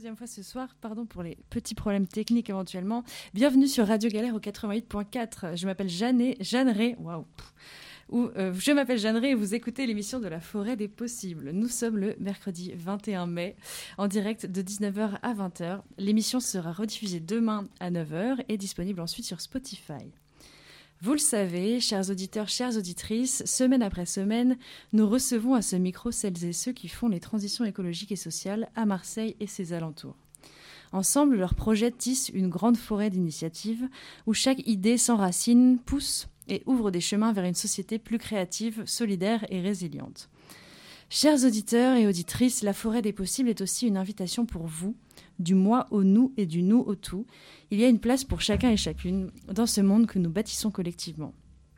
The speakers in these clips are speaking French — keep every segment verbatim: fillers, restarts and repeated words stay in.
deuxième fois ce soir. Pardon pour les petits problèmes techniques éventuellement. Bienvenue sur Radio Galère au quatre-vingt-huit virgule quatre. Je m'appelle Jeanne, Jeanne Rey. Waouh. Ou euh, je m'appelle Jeanne Rey et vous écoutez l'émission de la Forêt des Possibles. Nous sommes le mercredi vingt et un mai, en direct de dix-neuf heures à vingt heures. L'émission sera rediffusée demain à neuf heures et disponible ensuite sur Spotify. Vous le savez, chers auditeurs, chères auditrices, semaine après semaine, nous recevons à ce micro celles et ceux qui font les transitions écologiques et sociales à Marseille et ses alentours. Ensemble, leurs projets tissent une grande forêt d'initiatives où chaque idée s'enracine, pousse et ouvre des chemins vers une société plus créative, solidaire et résiliente. Chers auditeurs et auditrices, la Forêt des Possibles est aussi une invitation pour vous, du moi au nous et du nous au tout. Il y a une place pour chacun et chacune dans ce monde que nous bâtissons collectivement.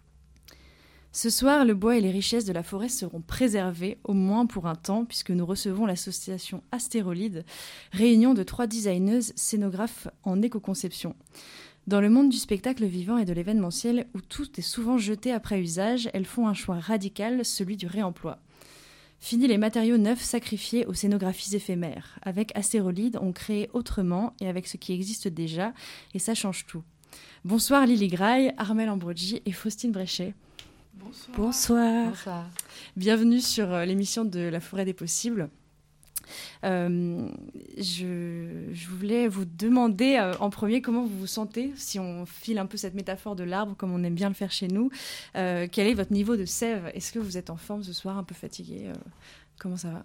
Ce soir, le bois et les richesses de la forêt seront préservés, au moins pour un temps, puisque nous recevons l'association Astérolide, réunion de trois designeuses scénographes en éco-conception. Dans le monde du spectacle vivant et de l'événementiel, où tout est souvent jeté après usage, elles font un choix radical, celui du réemploi. Fini les matériaux neufs sacrifiés aux scénographies éphémères. Avec Astérolide, on crée autrement et avec ce qui existe déjà, et ça change tout. Bonsoir Lily Graille, Armelle Ambrogi et Faustine Bréchet. Bonsoir. Bonsoir. Bonsoir. Bienvenue sur l'émission de la Forêt des Possibles. Euh, je, je voulais vous demander euh, en premier comment vous vous sentez, si on file un peu cette métaphore de l'arbre comme on aime bien le faire chez nous. Euh, quel est votre niveau de sève ? Est-ce que vous êtes en forme ce soir, un peu fatigué ? euh, Comment ça va ?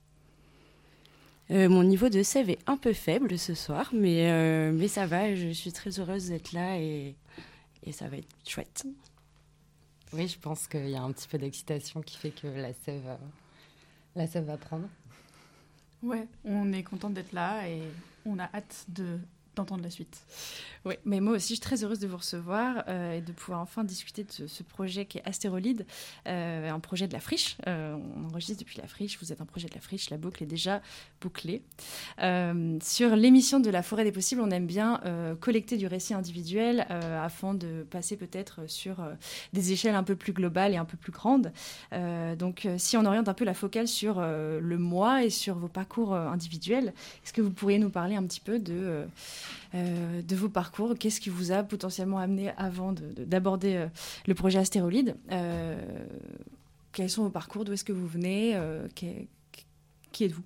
euh, Mon niveau de sève est un peu faible ce soir, mais, euh, mais ça va, je suis très heureuse d'être là et, et ça va être chouette. Oui, je pense qu'il y a un petit peu d'excitation qui fait que la sève, euh, la sève va prendre. Ouais, on est contente d'être là et on a hâte de, d'entendre la suite. Oui, mais moi aussi, je suis très heureuse de vous recevoir euh, et de pouvoir enfin discuter de ce, ce projet qui est Astérolide, euh, un projet de la friche. Euh, on enregistre depuis la friche, vous êtes un projet de la friche, la boucle est déjà bouclée. Euh, sur l'émission de la Forêt des Possibles, on aime bien euh, collecter du récit individuel euh, afin de passer peut-être sur euh, des échelles un peu plus globales et un peu plus grandes. Euh, donc, euh, si on oriente un peu la focale sur euh, le moi et sur vos parcours euh, individuels, est-ce que vous pourriez nous parler un petit peu de... Euh, Euh, de vos parcours, qu'est-ce qui vous a potentiellement amené avant de, de, d'aborder euh, le projet Astérolide, euh, quels sont vos parcours, d'où est-ce que vous venez, euh, qui, qui êtes-vous ?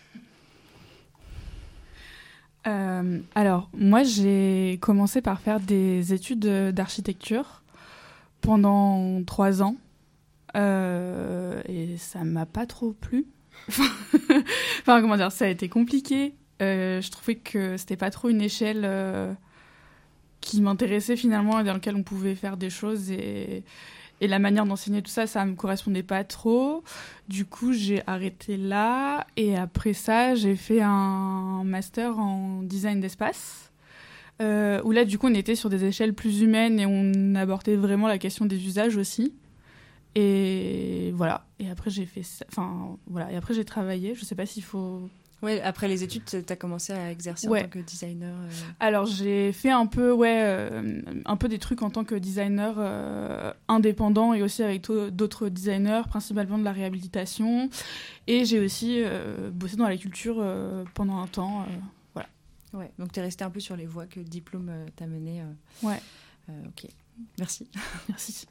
euh, Alors, moi, j'ai commencé par faire des études d'architecture pendant trois ans euh, et ça m'a pas trop plu. Enfin, comment dire, ça a été compliqué. Euh, je trouvais que c'était pas trop une échelle euh, qui m'intéressait finalement et dans laquelle on pouvait faire des choses et, et la manière d'enseigner tout ça, ça me correspondait pas trop. Du coup, j'ai arrêté là et après ça, j'ai fait un master en design d'espace euh, où là, du coup, on était sur des échelles plus humaines et on abordait vraiment la question des usages aussi. Et voilà. Et après, j'ai fait ça. Enfin, voilà. Et après, j'ai travaillé. Je sais pas s'il faut. Ouais, après les études, tu as commencé à exercer ouais. en tant que designer euh... Alors, j'ai fait un peu, ouais, euh, un peu des trucs en tant que designer euh, indépendant et aussi avec to- d'autres designers, principalement de la réhabilitation. Et j'ai aussi euh, bossé dans la culture euh, pendant un temps. Euh, voilà. Ouais, donc tu es resté un peu sur les voies que le diplôme euh, t'a mené. Euh... Ouais. Euh, ok, merci. Merci.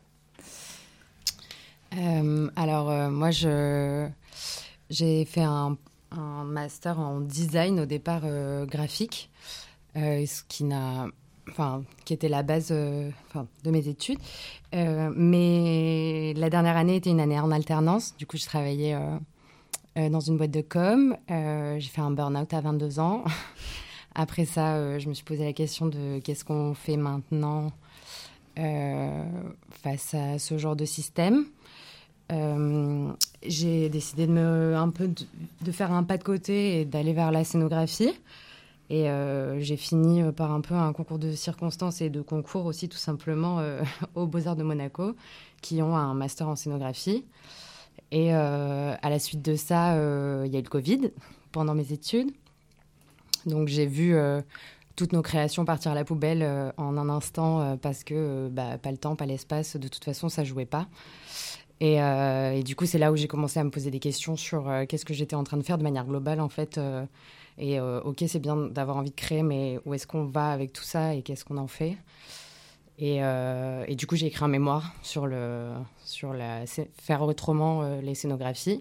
Euh, alors, euh, moi, je, j'ai fait un... un master en design au départ euh, graphique, euh, ce qui n'a, enfin, qui était la base euh, de mes études. Euh, mais la dernière année était une année en alternance. Du coup, je travaillais euh, euh, dans une boîte de com. Euh, j'ai fait un burn-out à vingt-deux ans. Après ça, euh, je me suis posé la question de qu'est-ce qu'on fait maintenant euh, face à ce genre de système. Euh, j'ai décidé de, me, un peu de, de faire un pas de côté et d'aller vers la scénographie. Et euh, j'ai fini par un peu un concours de circonstances et de concours aussi, tout simplement, euh, aux Beaux-Arts de Monaco, qui ont un master en scénographie. Et euh, à la suite de ça, euh, il y a eu le Covid pendant mes études. Donc j'ai vu euh, toutes nos créations partir à la poubelle euh, en un instant euh, parce que euh, bah, pas le temps, pas l'espace, de toute façon, ça jouait pas. Et, euh, et du coup, c'est là où j'ai commencé à me poser des questions sur euh, qu'est-ce que j'étais en train de faire de manière globale, en fait. Euh, Et euh, ok, c'est bien d'avoir envie de créer, mais où est-ce qu'on va avec tout ça et qu'est-ce qu'on en fait? Et, euh, et du coup, j'ai écrit un mémoire sur, le, sur la, faire autrement euh, les scénographies.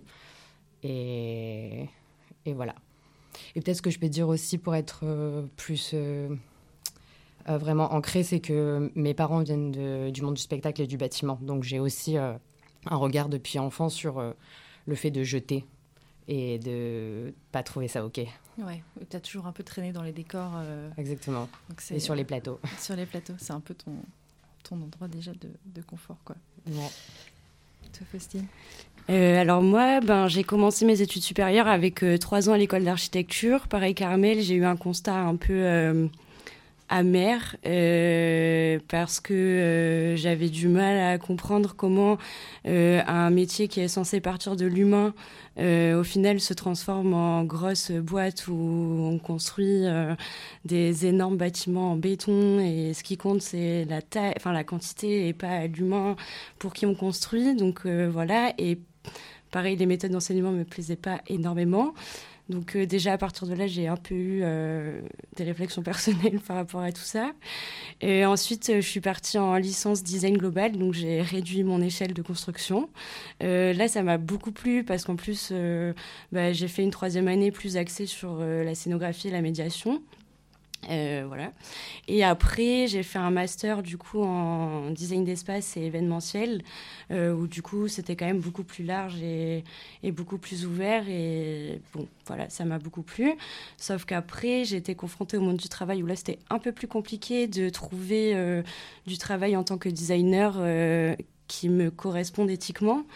Et, et voilà. Et peut-être ce que je peux dire aussi pour être euh, plus euh, euh, vraiment ancrée, c'est que mes parents viennent de, du monde du spectacle et du bâtiment. Donc j'ai aussi euh, un regard depuis enfant sur euh, le fait de jeter et de pas trouver ça OK. Ouais, tu as toujours un peu traîné dans les décors. Euh... Exactement. Donc c'est, et sur les plateaux. Euh, sur les plateaux, c'est un peu ton, ton endroit déjà de, de confort, quoi. Ouais. Toi, Faustine? Euh, alors moi, ben, j'ai commencé mes études supérieures avec euh, trois ans à l'école d'architecture. Pareil qu'Armel, j'ai eu un constat un peu euh, amer euh, parce que euh, j'avais du mal à comprendre comment euh, un métier qui est censé partir de l'humain, euh, au final, se transforme en grosse boîte où on construit euh, des énormes bâtiments en béton et ce qui compte, c'est la taille, enfin la quantité et pas l'humain pour qui on construit. Donc euh, voilà. Et pareil, les méthodes d'enseignement me plaisaient pas énormément. Donc euh, déjà, à partir de là, j'ai un peu eu euh, des réflexions personnelles par rapport à tout ça. Et ensuite, euh, je suis partie en licence design global, donc j'ai réduit mon échelle de construction. Euh, là, ça m'a beaucoup plu parce qu'en plus, euh, bah, j'ai fait une troisième année plus axée sur euh, la scénographie et la médiation. Euh, voilà. Et après, j'ai fait un master du coup en design d'espace et événementiel, euh, où du coup c'était quand même beaucoup plus large et, et beaucoup plus ouvert. Et bon, voilà, ça m'a beaucoup plu. Sauf qu'après, j'ai été confrontée au monde du travail où là c'était un peu plus compliqué de trouver euh, du travail en tant que designer euh, qui me corresponde éthiquement.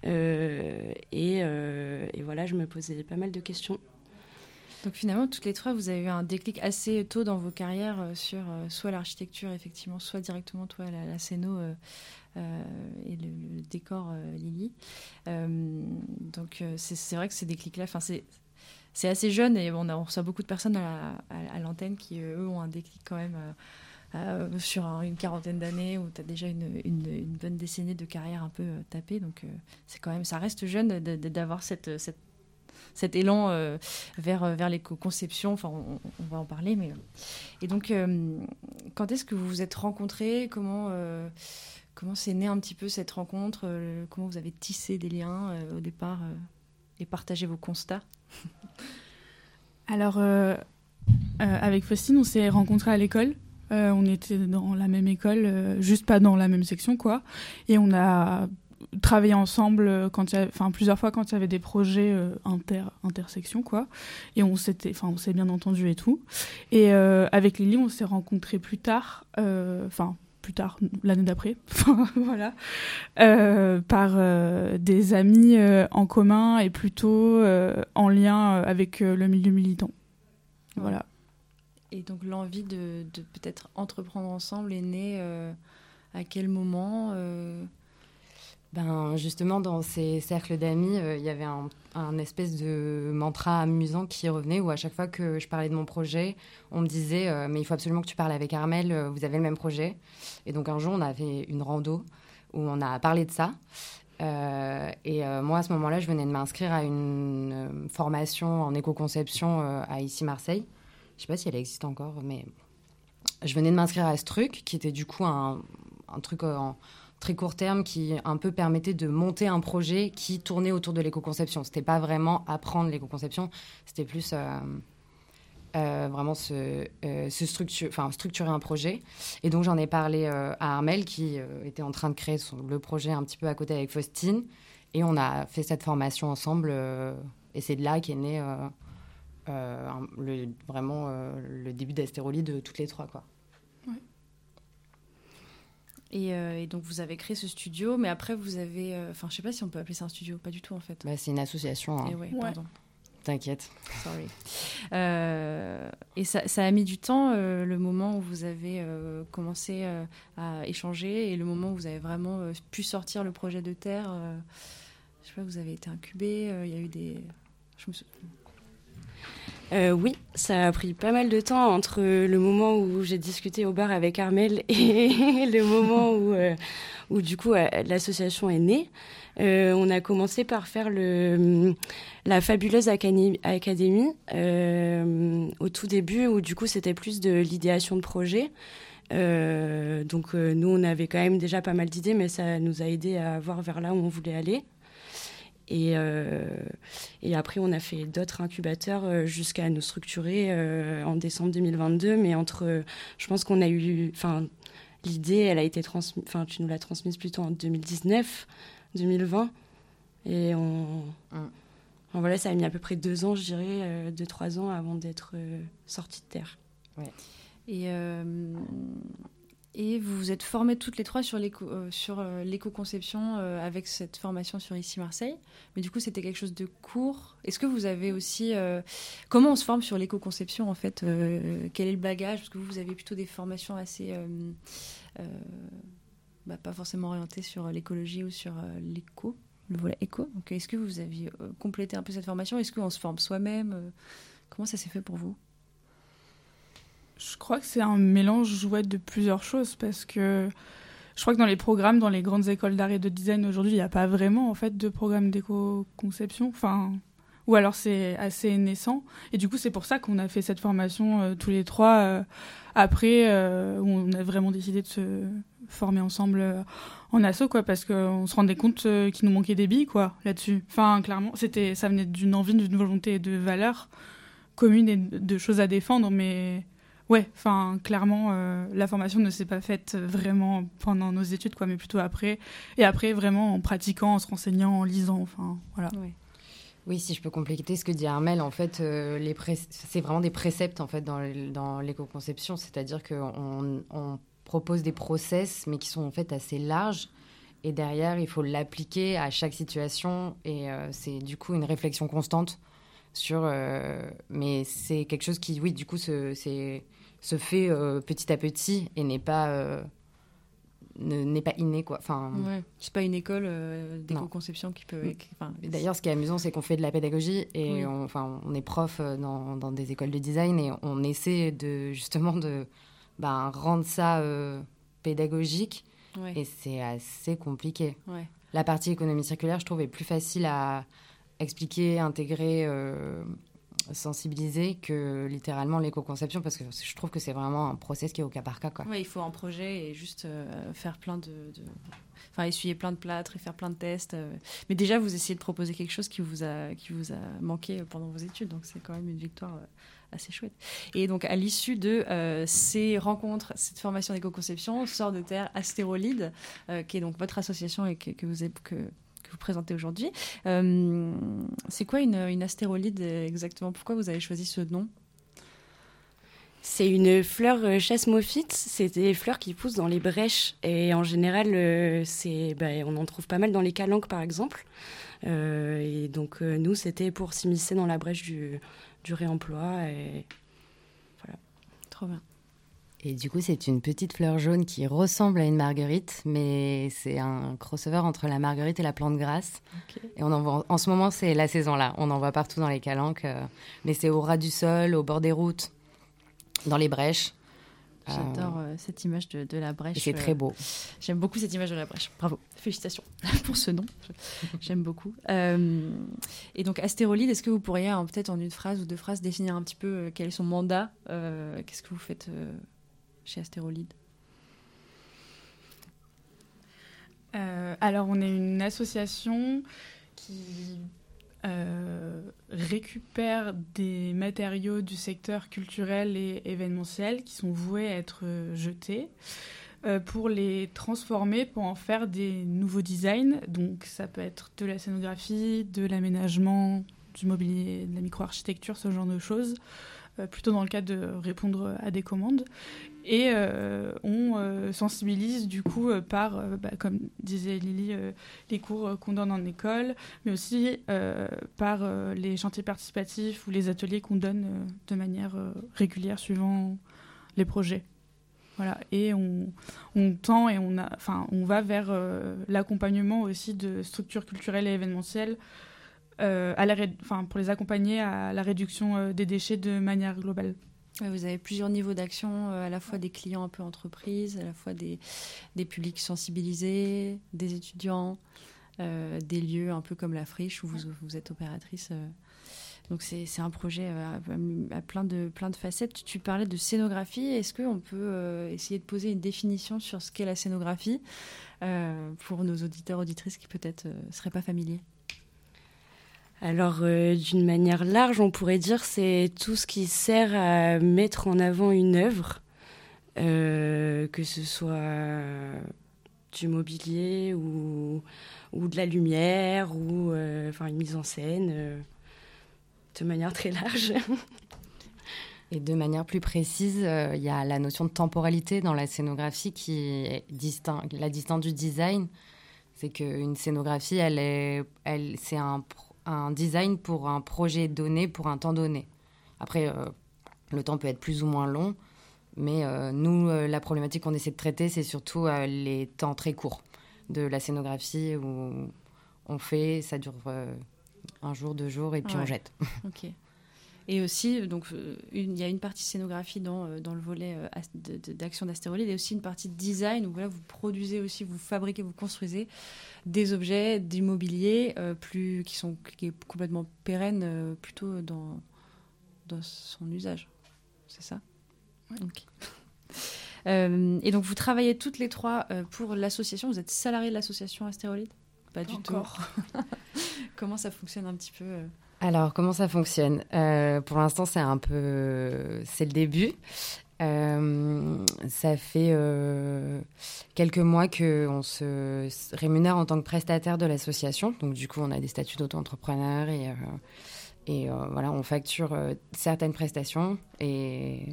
Euh, et, euh, et voilà, je me posais pas mal de questions. Donc finalement, toutes les trois, vous avez eu un déclic assez tôt dans vos carrières euh, sur euh, soit l'architecture, effectivement, soit directement, toi, la, la scéno euh, euh, et le, le décor euh, Lily. Euh, donc euh, c'est, c'est vrai que ces déclics-là, c'est, c'est assez jeune et on, a, on reçoit beaucoup de personnes à, la, à, à l'antenne qui, eux, ont un déclic quand même euh, euh, sur un, une quarantaine d'années où tu as déjà une, une, une bonne décennie de carrière un peu euh, tapée. Donc euh, c'est quand même, ça reste jeune de, de, d'avoir cette... cette cet élan euh, vers, vers l'éco-conception, enfin on, on va en parler. Mais... Et donc, euh, quand est-ce que vous vous êtes rencontrés? Comment, euh, comment c'est né un petit peu cette rencontre? euh, Comment vous avez tissé des liens euh, au départ euh, et partagé vos constats? Alors, euh, euh, avec Faustine, on s'est rencontrés à l'école. Euh, on était dans la même école, euh, juste pas dans la même section, quoi. Et on a travaillé ensemble quand il y a, enfin plusieurs fois quand il y avait des projets euh, inter intersections, quoi. Et on s'était, enfin on s'est bien entendu et tout. Et euh, avec Lily, on s'est rencontrés plus tard, enfin euh, plus tard l'année d'après, voilà, euh, par euh, des amis euh, en commun et plutôt euh, en lien avec euh, le milieu militant. Ouais. Voilà. Et donc l'envie de, de peut-être entreprendre ensemble est née euh, à quel moment euh... Ben, justement, dans ces cercles d'amis, il euh, y avait un, un espèce de mantra amusant qui revenait où à chaque fois que je parlais de mon projet, on me disait euh, « mais il faut absolument que tu parles avec Armel, euh, vous avez le même projet ». Et donc un jour, on a fait une rando où on a parlé de ça. Euh, et euh, moi, à ce moment-là, je venais de m'inscrire à une euh, formation en éco-conception euh, à ici Marseille. Je ne sais pas si elle existe encore, mais je venais de m'inscrire à ce truc qui était du coup un, un truc en très court terme qui un peu permettait de monter un projet qui tournait autour de l'éco-conception. C'était pas vraiment apprendre l'éco-conception, c'était plus euh, euh, vraiment se, euh, se structure, enfin, structurer un projet. Et donc j'en ai parlé euh, à Armel qui euh, était en train de créer son, le projet un petit peu à côté avec Faustine. Et on a fait cette formation ensemble. Euh, et c'est de là qu'est né euh, euh, le, vraiment euh, le début d'Astéroli de toutes les trois, quoi. Et, euh, et donc, vous avez créé ce studio, mais après, vous avez... Enfin, euh, je sais pas si on peut appeler ça un studio, pas du tout, en fait. Bah, c'est une association. Hein. Et ouais, ouais. Pardon. T'inquiète. Sorry. Euh, et ça, ça a mis du temps, euh, le moment où vous avez euh, commencé euh, à échanger et le moment où vous avez vraiment euh, pu sortir le projet de terre. Euh, je sais pas, vous avez été incubé, il euh, y a eu des... Je me souviens... Euh, oui, ça a pris pas mal de temps entre le moment où j'ai discuté au bar avec Armelle et le moment où, euh, où du coup, euh, l'association est née. Euh, on a commencé par faire le, la Fabuleuse Académie, Académie euh, au tout début, où du coup, c'était plus de l'idéation de projet. Euh, donc, euh, nous, on avait quand même déjà pas mal d'idées, mais ça nous a aidé à voir vers là où on voulait aller. Et, euh, et après, on a fait d'autres incubateurs euh, jusqu'à nous structurer euh, en décembre deux mille vingt-deux. Mais entre, euh, je pense qu'on a eu, enfin, l'idée, elle a été transmise, enfin, tu nous l'as transmise plutôt en deux mille dix-neuf, deux mille vingt. Et on, mm. enfin, voilà, ça a mis à peu près deux ans, je dirais, euh, deux, trois ans avant d'être euh, sorti de terre. Ouais. Et euh, Et vous vous êtes formées toutes les trois sur, l'éco, euh, sur euh, l'éco-conception euh, avec cette formation sur Ici Marseille. Mais du coup, c'était quelque chose de court. Est-ce que vous avez aussi... Euh, comment on se forme sur l'éco-conception, en fait euh, Quel est le bagage? Parce que vous, vous avez plutôt des formations assez... Euh, euh, bah, pas forcément orientées sur l'écologie ou sur euh, l'éco, le volet éco. Donc, est-ce que vous aviez euh, complété un peu cette formation? Est-ce qu'on se forme soi-même euh, Comment ça s'est fait pour vous? Je crois que c'est un mélange ouais, de plusieurs choses parce que je crois que dans les programmes, dans les grandes écoles d'art et de design aujourd'hui, il n'y a pas vraiment en fait de programme d'éco-conception. Enfin, ou alors c'est assez naissant. Et du coup, c'est pour ça qu'on a fait cette formation euh, tous les trois euh, après, euh, où on a vraiment décidé de se former ensemble euh, en asso, quoi, parce qu'on se rendait compte euh, qu'il nous manquait des billes, quoi, là-dessus. Enfin, clairement, c'était, ça venait d'une envie, d'une volonté et de valeurs communes et de choses à défendre, mais... Ouais, enfin, clairement, euh, la formation ne s'est pas faite vraiment pendant nos études, quoi, mais plutôt après. Et après, vraiment, en pratiquant, en se renseignant, en lisant, enfin, voilà. Oui, oui, si je peux compléter ce que dit Armelle, en fait, euh, les pré- c'est vraiment des préceptes, en fait, dans, dans l'éco-conception. C'est-à-dire qu'on on propose des process, mais qui sont, en fait, assez larges. Et derrière, il faut l'appliquer à chaque situation. Et euh, c'est, du coup, une réflexion constante sur... Euh, mais c'est quelque chose qui, oui, du coup, se, c'est... se fait euh, petit à petit et n'est pas euh, ne, n'est pas inné, quoi. Enfin, ouais, c'est pas une école euh, d'éco-conception qui peut. Enfin, d'ailleurs, ce qui est amusant, c'est qu'on fait de la pédagogie et oui. on, enfin, on est prof dans, dans des écoles de design et on essaie de justement de ben, rendre ça euh, pédagogique, ouais. Et c'est assez compliqué. Ouais. La partie économie circulaire, je trouve, est plus facile à expliquer, intégrer. Euh, sensibiliser que littéralement l'éco-conception, parce que je trouve que c'est vraiment un process qui est au cas par cas, quoi. Oui, il faut un projet et juste euh, faire plein de, de... Enfin, essuyer plein de plâtres et faire plein de tests. Euh... Mais déjà, vous essayez de proposer quelque chose qui vous a, qui vous a manqué pendant vos études, donc c'est quand même une victoire euh, assez chouette. Et donc, à l'issue de euh, ces rencontres, cette formation d'éco-conception, sort de terre Astérolide, euh, qui est donc votre association et que, que vous avez... Que, vous présentez aujourd'hui. Euh, c'est quoi une, une astérolide exactement? Pourquoi vous avez choisi ce nom? C'est une fleur chasse-mophyte. C'est des fleurs qui poussent dans les brèches. Et en général, euh, c'est, bah, on en trouve pas mal dans les calanques, par exemple. Euh, et donc, euh, nous, c'était pour s'immiscer dans la brèche du, du réemploi. Et voilà. Trop bien. Et du coup, c'est une petite fleur jaune qui ressemble à une marguerite, mais c'est un crossover entre la marguerite et la plante grasse. Okay. Et on en voit, en ce moment, c'est la saison là. On en voit partout dans les calanques, euh, mais c'est au ras du sol, au bord des routes, dans les brèches. J'adore euh, cette image de, de la brèche. Et c'est euh, très beau. J'aime beaucoup cette image de la brèche. Bravo. Félicitations pour ce nom. J'aime beaucoup. Euh, et donc, Astérolide, est-ce que vous pourriez, hein, peut-être en une phrase ou deux phrases, définir un petit peu euh, quel est son mandat euh, Qu'est-ce que vous faites euh, chez Astérolide? euh, Alors, on est une association qui euh, récupère des matériaux du secteur culturel et événementiel qui sont voués à être jetés euh, pour les transformer, pour en faire des nouveaux designs. Donc, ça peut être de la scénographie, de l'aménagement, du mobilier, de la micro-architecture, ce genre de choses. Euh, plutôt dans le cadre de répondre à des commandes. Et euh, on euh, sensibilise du coup euh, par, euh, bah, comme disait Lily, euh, les cours euh, qu'on donne en école, mais aussi euh, par euh, les chantiers participatifs ou les ateliers qu'on donne euh, de manière euh, régulière suivant les projets. Voilà. Et on, on tend et on, a, on va vers euh, l'accompagnement aussi de structures culturelles et événementielles euh, à la ré- enfin, pour les accompagner à la réduction euh, des déchets de manière globale. Vous avez plusieurs niveaux d'action, euh, à la fois des clients un peu entreprises, à la fois des, des publics sensibilisés, des étudiants, euh, des lieux un peu comme la Friche où vous, vous êtes opératrice. Euh. Donc c'est, c'est un projet à, à plein, de, plein de facettes. Tu, tu parlais de scénographie. Est-ce qu'on peut euh, essayer de poser une définition sur ce qu'est la scénographie euh, pour nos auditeurs, auditrices qui peut-être ne euh, seraient pas familiers? Alors, euh, d'une manière large, on pourrait dire c'est tout ce qui sert à mettre en avant une œuvre, euh, que ce soit du mobilier ou, ou de la lumière ou euh, enfin, une mise en scène, euh, de manière très large. Et de manière plus précise, il euh, y a la notion de temporalité dans la scénographie qui est distinct, la distance du design. C'est qu'une scénographie, elle est, elle, c'est un un design pour un projet donné, pour un temps donné. Après, euh, le temps peut être plus ou moins long, mais euh, nous, euh, la problématique qu'on essaie de traiter, c'est surtout euh, les temps très courts de la scénographie où on fait, ça dure euh, un jour, deux jours, et puis ouais. on jette. Ok. Et aussi, donc, il y a une partie scénographie dans, dans le volet euh, de, de, d'action d'Astérolide et aussi une partie design où voilà, vous produisez aussi, vous fabriquez, vous construisez des objets, du mobilier euh, plus, qui sont qui est complètement pérennes euh, plutôt dans, dans son usage. C'est ça ? Ouais. Ok. Euh, et donc, vous travaillez toutes les trois euh, pour l'association. Vous êtes salariés de l'association Astérolide ? Pas du Encore. tout. Comment ça fonctionne un petit peu euh... Alors, comment ça fonctionne ? euh, Pour l'instant, c'est un peu... C'est le début. Euh, ça fait euh, quelques mois qu'on se rémunère en tant que prestataire de l'association. Donc, du coup, on a des statuts d'auto-entrepreneur et, euh, et euh, voilà, on facture euh, certaines prestations. Et,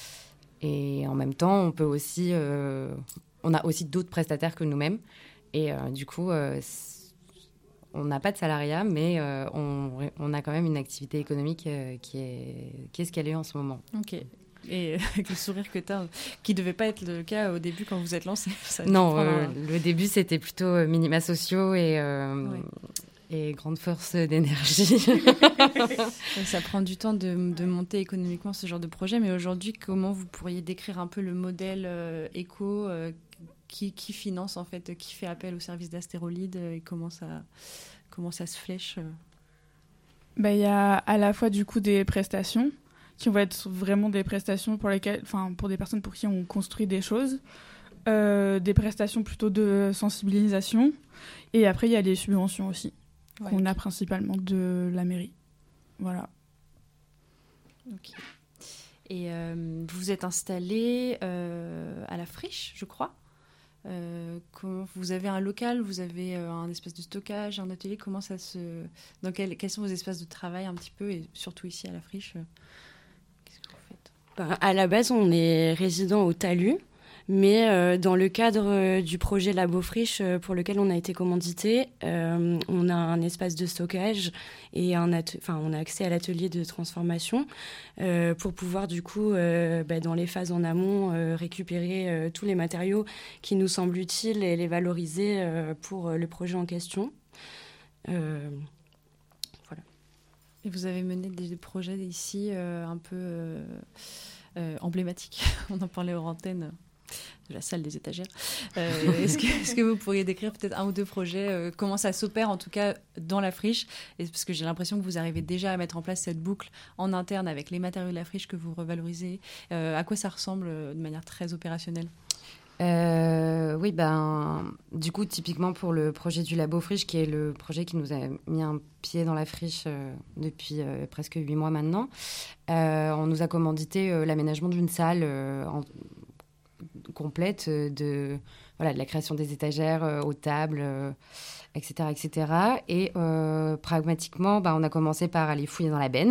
et en même temps, on peut aussi... Euh, on a aussi d'autres prestataires que nous-mêmes. Et euh, du coup... Euh, on n'a pas de salariat, mais euh, on, on a quand même une activité économique euh, qui, est, qui est ce qu'elle est en ce moment. Ok. Et avec le sourire que tu as, qui ne devait pas être le cas au début quand vous êtes lancé. Ça non, euh, un... le début, c'était plutôt minima sociaux et, euh, ouais. et grande force d'énergie. Ça prend du temps de, de monter économiquement ce genre de projet, mais aujourd'hui, comment vous pourriez décrire un peu le modèle euh, éco euh, Qui, qui finance en fait, qui fait appel au service d'Astérolide et comment ça, comment ça se flèche? Bah, y a à la fois du coup des prestations qui vont être vraiment des prestations pour lesquelles, enfin pour des personnes pour qui on construit des choses, euh, des prestations plutôt de sensibilisation et après il y a les subventions aussi ouais, qu'on okay. a principalement de la mairie. Voilà. Ok. Et euh, vous êtes installé euh, à la Friche, je crois. Euh, comment, vous avez un local, vous avez euh, un espèce de stockage, un atelier, comment ça se... Dans quel, quels sont vos espaces de travail un petit peu, et surtout ici à la Friche, euh, qu'est-ce que vous faites ? Ben, à la base, on est résident au Talus, mais euh, dans le cadre euh, du projet Labo Friche euh, pour lequel on a été commandité, euh, on a un espace de stockage et un at- enfin, on a accès à l'atelier de transformation euh, pour pouvoir du coup, euh, bah, dans les phases en amont, euh, récupérer euh, tous les matériaux qui nous semblent utiles et les valoriser euh, pour euh, le projet en question. Euh, voilà. Et vous avez mené des, des projets ici euh, un peu euh, euh, emblématiques. On en parlait hors antenne. De la salle des étagères. Euh, est-ce, que, est-ce que vous pourriez décrire peut-être un ou deux projets, euh, comment ça s'opère en tout cas dans la Friche, et parce que j'ai l'impression que vous arrivez déjà à mettre en place cette boucle en interne avec les matériaux de la Friche que vous revalorisez. Euh, à quoi ça ressemble euh, de manière très opérationnelle ? Euh, oui, ben, du coup, typiquement pour le projet du Labo Friche, qui est le projet qui nous a mis un pied dans la friche euh, depuis euh, presque huit mois maintenant, euh, on nous a commandité euh, l'aménagement d'une salle euh, en complète de, voilà, de la création des étagères euh, aux tables, euh, et cetera, et cetera. Et euh, pragmatiquement, bah, on a commencé par aller fouiller dans la benne.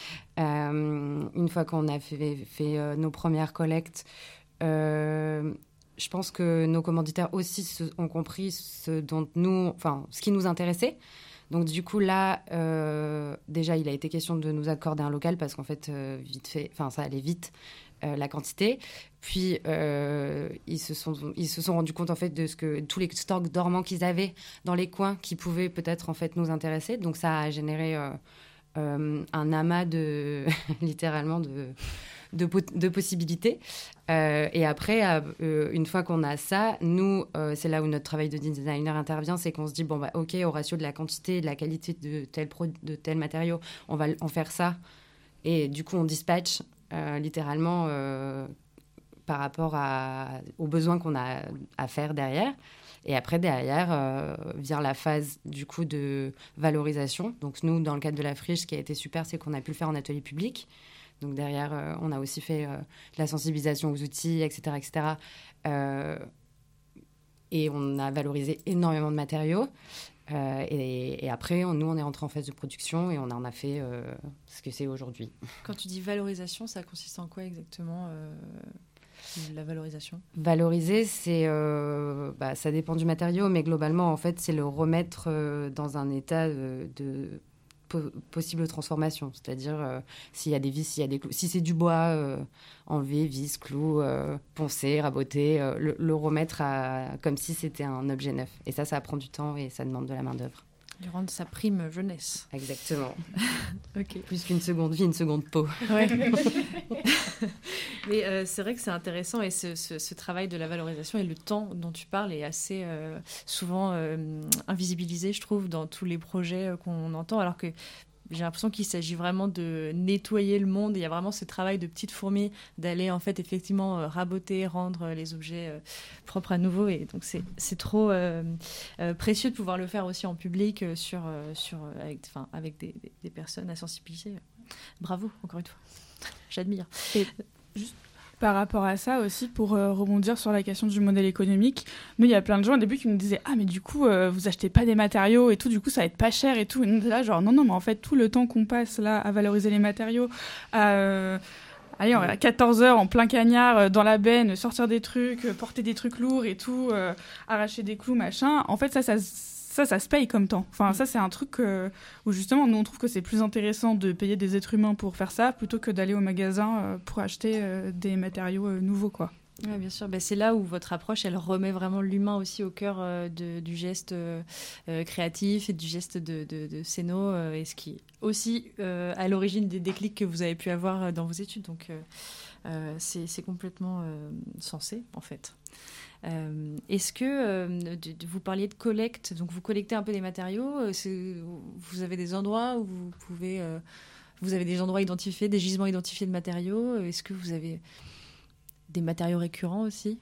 euh, une fois qu'on a fait, fait euh, nos premières collectes, euh, je pense que nos commanditaires aussi se, ont compris ce dont nous, enfin, ce qui nous intéressait. Donc du coup là, euh, déjà il a été question de nous accorder un local parce qu'en fait, euh, vite fait, enfin ça allait vite. euh, la quantité. Puis, euh, ils, se sont, ils se sont rendus compte, en fait, de ce que, tous les stocks dormants qu'ils avaient dans les coins qui pouvaient peut-être, en fait, nous intéresser. Donc, ça a généré euh, euh, un amas de, littéralement, de, de, de possibilités. Euh, et après, euh, une fois qu'on a ça, nous, euh, c'est là où notre travail de designer intervient, c'est qu'on se dit, bon, bah, OK, au ratio de la quantité et de la qualité de tel, pro, de tel matériau, on va en faire ça. Et du coup, on dispatch euh, littéralement... Euh, par rapport à, aux besoins qu'on a à faire derrière. Et après, derrière, euh, vient la phase, du coup, de valorisation. Donc, nous, dans le cadre de la friche, ce qui a été super, c'est qu'on a pu le faire en atelier public. Donc, derrière, euh, on a aussi fait euh, de la sensibilisation aux outils, et cetera, et cetera. Euh, et on a valorisé énormément de matériaux. Euh, et, et après, on, nous, on est rentré en phase de production et on en a fait euh, ce que c'est aujourd'hui. Quand tu dis valorisation, ça consiste en quoi exactement euh... La valorisation. Valoriser, c'est, euh, bah, ça dépend du matériau, mais globalement, en fait, c'est le remettre euh, dans un état de, de po- possible transformation. C'est-à-dire, euh, s'il y a des vis, s'il y a des clous. Si c'est du bois, euh, enlever vis, clous, euh, poncer, raboter, euh, le, le remettre à, comme si c'était un objet neuf. Et ça, ça prend du temps et ça demande de la main-d'œuvre. Lui rendre sa prime jeunesse. Exactement. Ok. Plus qu'une seconde vie, une seconde peau. Ouais. Mais euh, c'est vrai que c'est intéressant et ce, ce, ce travail de la valorisation et le temps dont tu parles est assez euh, souvent euh, invisibilisé, je trouve, dans tous les projets qu'on entend, alors que j'ai l'impression qu'il s'agit vraiment de nettoyer le monde. Il y a vraiment ce travail de petite fourmi, d'aller en fait effectivement euh, raboter, rendre les objets euh, propres à nouveau. Et donc c'est, c'est trop euh, euh, précieux de pouvoir le faire aussi en public, euh, sur, euh, sur, avec, enfin, avec des, des, des personnes à sensibiliser. Bravo, encore une fois. J'admire. Et juste par rapport à ça aussi, pour euh, rebondir sur la question du modèle économique, nous, il y a plein de gens au début qui nous disaient « Ah, mais du coup, euh, vous achetez pas des matériaux et tout, du coup, ça va être pas cher et tout. » Et nous, là, genre, non, non, mais en fait, tout le temps qu'on passe là à valoriser les matériaux, à... Euh, allez, on est à quatorze heures en plein cagnard, euh, dans la benne, sortir des trucs, euh, porter des trucs lourds et tout, euh, arracher des clous, machin. En fait, ça, ça, ça, ça se paye comme temps. Enfin, ça, c'est un truc euh, où, justement, nous, on trouve que c'est plus intéressant de payer des êtres humains pour faire ça plutôt que d'aller au magasin euh, pour acheter euh, des matériaux euh, nouveaux, quoi. Oui, bien sûr. Ben, c'est là où votre approche, elle remet vraiment l'humain aussi au cœur euh, de, du geste euh, créatif et du geste de, de, de Céno, euh, et ce qui est aussi euh, à l'origine des déclics que vous avez pu avoir dans vos études. Donc, euh, euh, c'est, c'est complètement euh, sensé, en fait. Euh, est-ce que euh, de, de, vous parliez de collecte, donc vous collectez un peu des matériaux, c'est, vous avez des endroits où vous pouvez, euh, vous avez des endroits identifiés, des gisements identifiés de matériaux, est-ce que vous avez des matériaux récurrents aussi?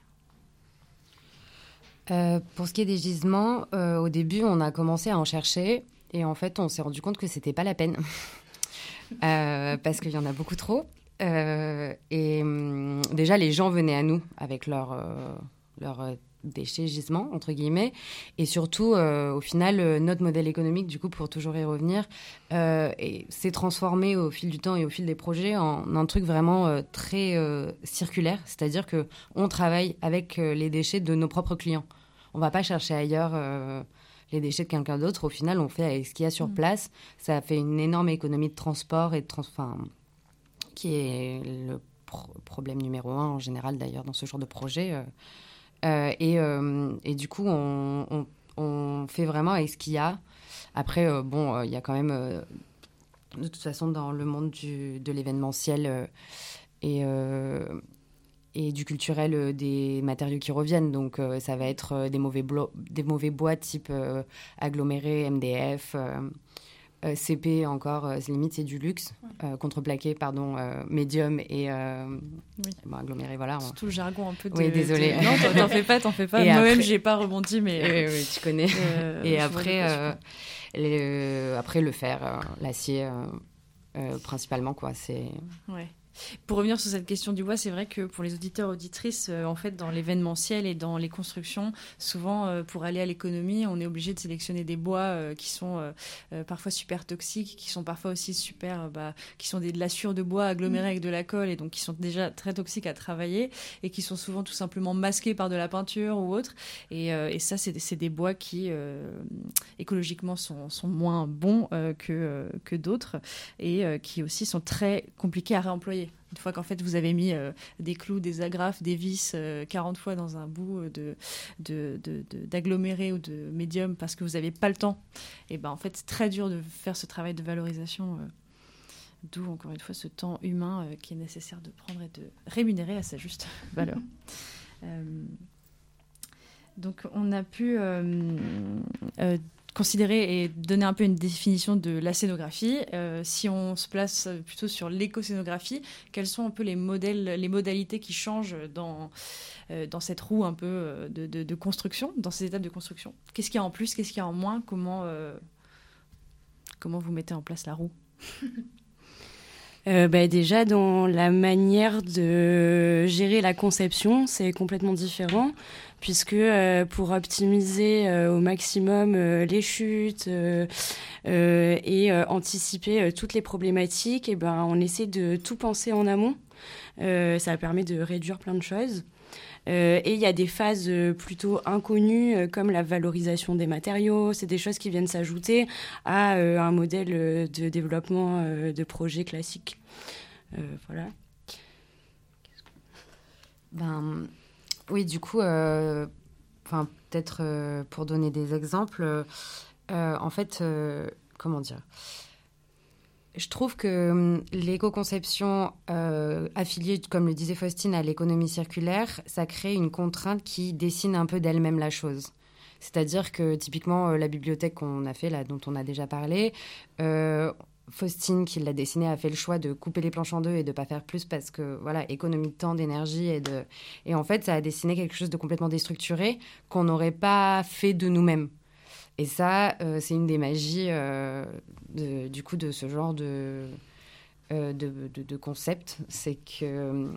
euh, Pour ce qui est des gisements, euh, au début, on a commencé à en chercher et en fait, on s'est rendu compte que c'était pas la peine euh, parce qu'il y en a beaucoup trop. Euh, et hum, déjà, les gens venaient à nous avec leurs euh, leurs déchets, gisements, entre guillemets. Et surtout, euh, au final, euh, notre modèle économique, du coup, pour toujours y revenir, euh, et s'est transformé au fil du temps et au fil des projets en un truc vraiment euh, très euh, circulaire. C'est-à-dire qu'on travaille avec euh, les déchets de nos propres clients. On ne va pas chercher ailleurs euh, les déchets de quelqu'un d'autre. Au final, on fait avec ce qu'il y a sur Mmh. place. Ça fait une énorme économie de transport et de trans- enfin, qui est le pro- problème numéro un en général, d'ailleurs, dans ce genre de projet. Euh, Euh, et, euh, et du coup, on, on, on fait vraiment avec ce qu'il y a. Après, euh, bon, il euh, y a quand même, euh, de toute façon, dans le monde du, de l'événementiel euh, et, euh, et du culturel, euh, des matériaux qui reviennent. Donc, euh, ça va être euh, des, mauvais blo- des mauvais bois type euh, aggloméré, M D F, euh, euh, C P encore, euh, limite, c'est du luxe. Ouais. Euh, contreplaqué, pardon, euh, médium et euh, oui. bon, aggloméré, voilà. C'est tout le jargon un peu de... Oui, désolée. De... Non, t'en, t'en fais pas, t'en fais pas. Et moi-même, après... j'ai pas rebondi, mais... Euh, oui, tu connais. Euh, et après, euh, le, après, le fer, euh, l'acier, euh, euh, principalement, quoi, c'est... Ouais. Pour revenir sur cette question du bois, c'est vrai que pour les auditeurs auditrices, euh, en fait, dans l'événementiel et dans les constructions, souvent, euh, pour aller à l'économie, on est obligé de sélectionner des bois euh, qui sont euh, euh, parfois super toxiques, qui sont parfois aussi super, euh, bah, qui sont des, de la sciure de bois agglomérée mmh. avec de la colle et donc qui sont déjà très toxiques à travailler et qui sont souvent tout simplement masqués par de la peinture ou autre. Et, euh, et ça, c'est, c'est des bois qui, euh, écologiquement, sont, sont moins bons euh, que, euh, que d'autres et euh, qui aussi sont très compliqués à réemployer. travailler. Une fois qu'en fait vous avez mis euh, des clous, des agrafes, des vis euh, quarante fois dans un bout de, de, de, de, d'aggloméré ou de médium parce que vous n'avez pas le temps, et ben en fait c'est très dur de faire ce travail de valorisation. Euh, d'où encore une fois ce temps humain euh, qui est nécessaire de prendre et de rémunérer à sa juste valeur. euh, donc on a pu euh, euh, considérer et donner un peu une définition de la scénographie. Euh, si on se place plutôt sur l'éco-scénographie, quels sont un peu les modèles, les modalités qui changent dans, euh, dans cette roue un peu de, de, de construction, dans ces étapes de construction? Qu'est-ce qu'il y a en plus, qu'est-ce qu'il y a en moins? Comment, euh, comment vous mettez en place la roue? Euh, bah déjà, dans la manière de gérer la conception, c'est complètement différent, puisque euh, pour optimiser euh, au maximum euh, les chutes euh, euh, et euh, anticiper euh, toutes les problématiques, et ben, on essaie de tout penser en amont. Euh, ça permet de réduire plein de choses. Euh, et il y a des phases plutôt inconnues, euh, comme la valorisation des matériaux. C'est des choses qui viennent s'ajouter à euh, un modèle de développement euh, de projet classique. Euh, voilà. Ben, oui, du coup, euh, peut-être euh, pour donner des exemples, euh, en fait, euh, comment dire ? Je trouve que l'éco-conception euh, affiliée, comme le disait Faustine, à l'économie circulaire, ça crée une contrainte qui dessine un peu d'elle-même la chose. C'est-à-dire que typiquement, euh, la bibliothèque qu'on a fait, là, dont on a déjà parlé, euh, Faustine, qui l'a dessinée, a fait le choix de couper les planches en deux et de ne pas faire plus parce que, voilà, économie de temps, d'énergie. Et, de... et en fait, ça a dessiné quelque chose de complètement déstructuré qu'on n'aurait pas fait de nous-mêmes. Et ça, euh, c'est une des magies, euh, de, du coup, de ce genre de, euh, de, de, de concept. C'est que euh,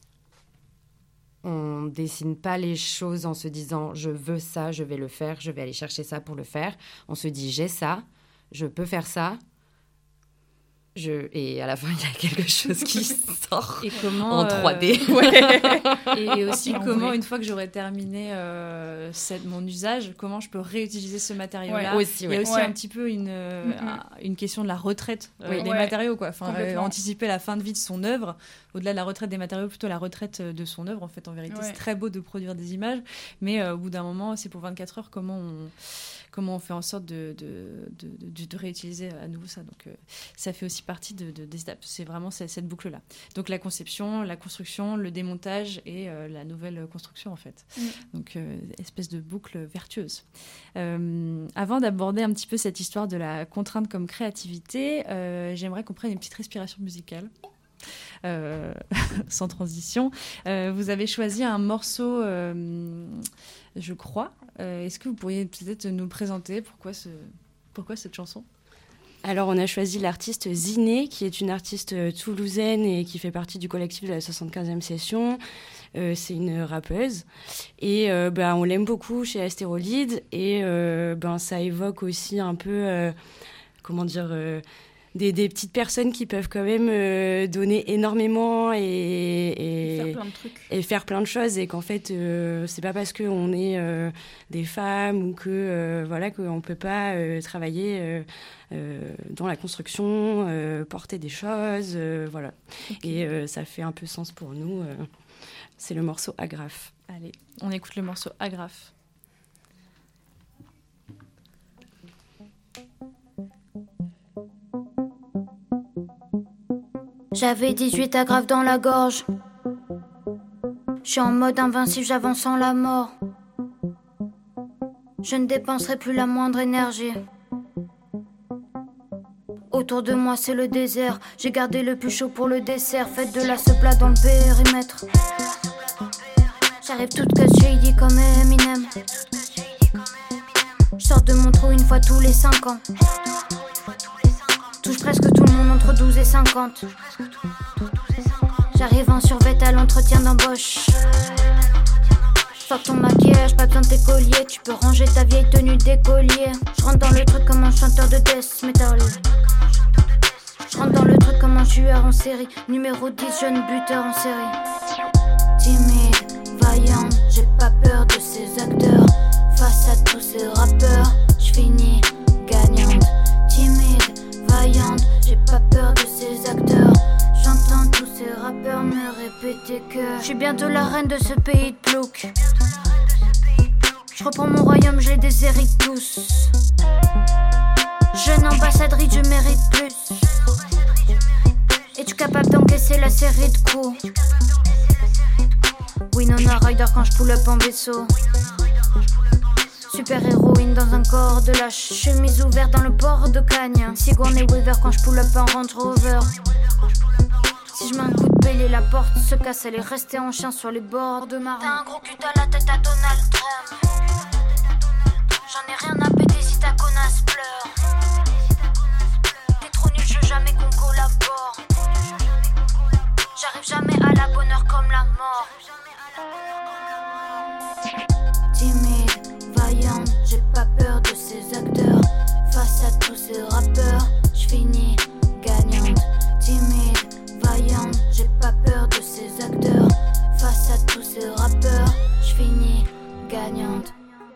on dessine pas les choses en se disant « je veux ça, je vais le faire, je vais aller chercher ça pour le faire ». On se dit « j'ai ça, je peux faire ça ». Je... Et à la fin, il y a quelque chose qui sort et comment, en trois D. Euh... Ouais. Et aussi, comment, une fois que j'aurai terminé euh, cette, mon usage, comment je peux réutiliser ce matériau-là. Ouais, aussi, ouais. Il y a aussi ouais. un petit peu une, euh, mm-hmm. une question de la retraite euh, oui. des ouais. matériaux. Quoi. Enfin, euh, anticiper la fin de vie de son œuvre, au-delà de la retraite des matériaux, plutôt la retraite de son œuvre. En fait, en vérité, ouais. c'est très beau de produire des images, mais euh, au bout d'un moment, c'est pour vingt-quatre heures, comment on... comment on fait en sorte de, de, de, de, de réutiliser à nouveau ça. Donc, euh, ça fait aussi partie de, de, des étapes. C'est vraiment cette, cette boucle-là. Donc, la conception, la construction, le démontage et euh, la nouvelle construction, en fait. Mm. Donc, euh, espèce de boucle vertueuse. Euh, avant d'aborder un petit peu cette histoire de la contrainte comme créativité, euh, j'aimerais qu'on prenne une petite respiration musicale. Euh, sans transition. Euh, vous avez choisi un morceau, euh, je crois. Euh, est-ce que vous pourriez peut-être nous présenter pourquoi, ce, pourquoi cette chanson ? Alors, on a choisi l'artiste Ziné, qui est une artiste toulousaine et qui fait partie du collectif de la soixante-quinzième session. Euh, c'est une rappeuse. Et euh, ben, on l'aime beaucoup chez Astérolide. Et euh, ben, ça évoque aussi un peu, euh, comment dire... Euh, Des, des petites personnes qui peuvent quand même euh, donner énormément et, et, et, faire plein de trucs. et faire plein de choses, et qu'en fait euh, c'est pas parce qu'on est euh, des femmes ou que euh, voilà qu'on peut pas euh, travailler euh, euh, dans la construction, euh, porter des choses, euh, voilà. Okay. Et euh, ça fait un peu sens pour nous. Euh, c'est le morceau Agrafe. Allez, on écoute le morceau Agrafe. J'avais dix-huit agrafes dans la gorge. Je suis en mode invincible, j'avance sans la mort. Je ne dépenserai plus la moindre énergie. Autour de moi c'est le désert. J'ai gardé le plus chaud pour le dessert. Faites de la plat dans le périmètre. J'arrive toute cut shady comme Eminem. Je sors de mon trou une fois tous les cinq ans. Touche presque tout le monde entre douze et cinquante. J'arrive en survêt à l'entretien d'embauche. Sors ton maquillage, pas besoin de tes colliers. Tu peux ranger ta vieille tenue d'écolier. Je rentre dans le truc comme un chanteur de death metal. Je rentre dans le truc comme un tueur en série. Numéro dix, jeune buteur en série. Timide, vaillante, j'ai pas peur de ces acteurs. Face à tous ces rappeurs, je finis gagnante. Timide, vaillante, j'ai pas peur de ces acteurs. J'entends tous ces rappeurs. Je suis bientôt la reine de ce pays de plouc. Je reprends mon royaume, je les déshérite tous. Jeune ambassadrice, je mérite plus. Es-tu capable d'encaisser la série de coups? Winona Ryder quand je pull up en vaisseau. Super héroïne dans un corps de lâche. Chemise ouverte dans le port de Cagnes. Sigourney Weaver quand je pull up en Range Rover. Si je mets un coup de pelle et la porte se casse, elle est restée en chien sur les bords de ma rue. T'as un gros cul à la tête à Donald Trump. J'en ai rien à péter si ta connasse pleure. T'es trop nul, je veux jamais qu'on collabore. J'arrive jamais à la bonne heure comme la mort. Timide, vaillante, j'ai pas peur de ces acteurs. Face à tous ces rappeurs, j'finis gagnante. Timide, vaillante, j'ai pas peur de ces acteurs. Face à tous ces rappeurs, j'finis gagnante.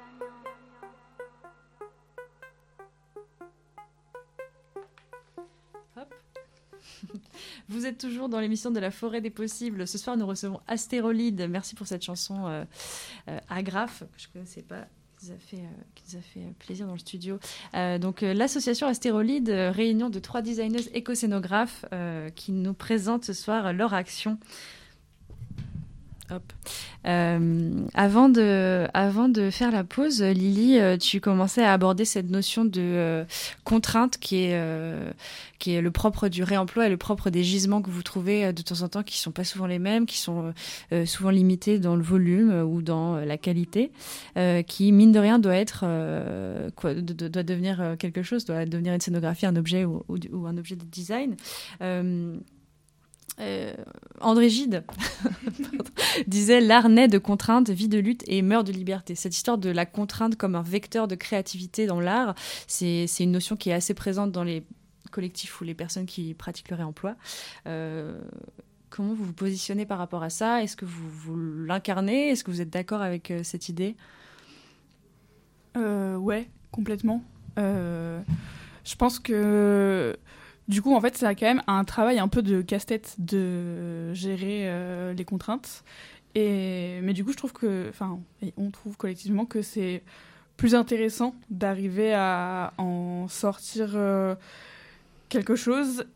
Vous êtes toujours dans l'émission de la Forêt des Possibles. Ce soir, nous recevons Astérolide. Merci pour cette chanson euh, euh, Agrafe, que je ne connaissais pas, qui nous a fait, euh, qui nous a fait plaisir dans le studio. Euh, donc, euh, l'association Astérolide, euh, réunion de trois designeuses éco-scénographes euh, qui nous présentent ce soir leur action. Hop. Euh, avant de, avant de faire la pause, Lily, euh, tu commençais à aborder cette notion de euh, contrainte qui est, euh, qui est le propre du réemploi et le propre des gisements que vous trouvez euh, de temps en temps, qui sont pas souvent les mêmes, qui sont euh, souvent limités dans le volume euh, ou dans euh, la qualité, euh, qui mine de rien doit être euh, quoi, de, de, doit devenir euh, quelque chose, doit devenir une scénographie, un objet ou, ou, ou un objet de design. Euh, Euh, André Gide disait l'art naît de contraintes, vit de lutte et meurt de liberté. Cette histoire de la contrainte comme un vecteur de créativité dans l'art, c'est, c'est une notion qui est assez présente dans les collectifs ou les personnes qui pratiquent le réemploi. Euh, comment vous vous positionnez par rapport à ça? Est-ce que vous, vous l'incarnez? Est-ce que vous êtes d'accord avec euh, cette idée? euh, Ouais, complètement. Euh, je pense que du coup, en fait, ça a quand même un travail un peu de casse-tête de gérer euh, les contraintes. Et, mais du coup, je trouve que, enfin, on trouve collectivement que c'est plus intéressant d'arriver à en sortir euh, quelque chose.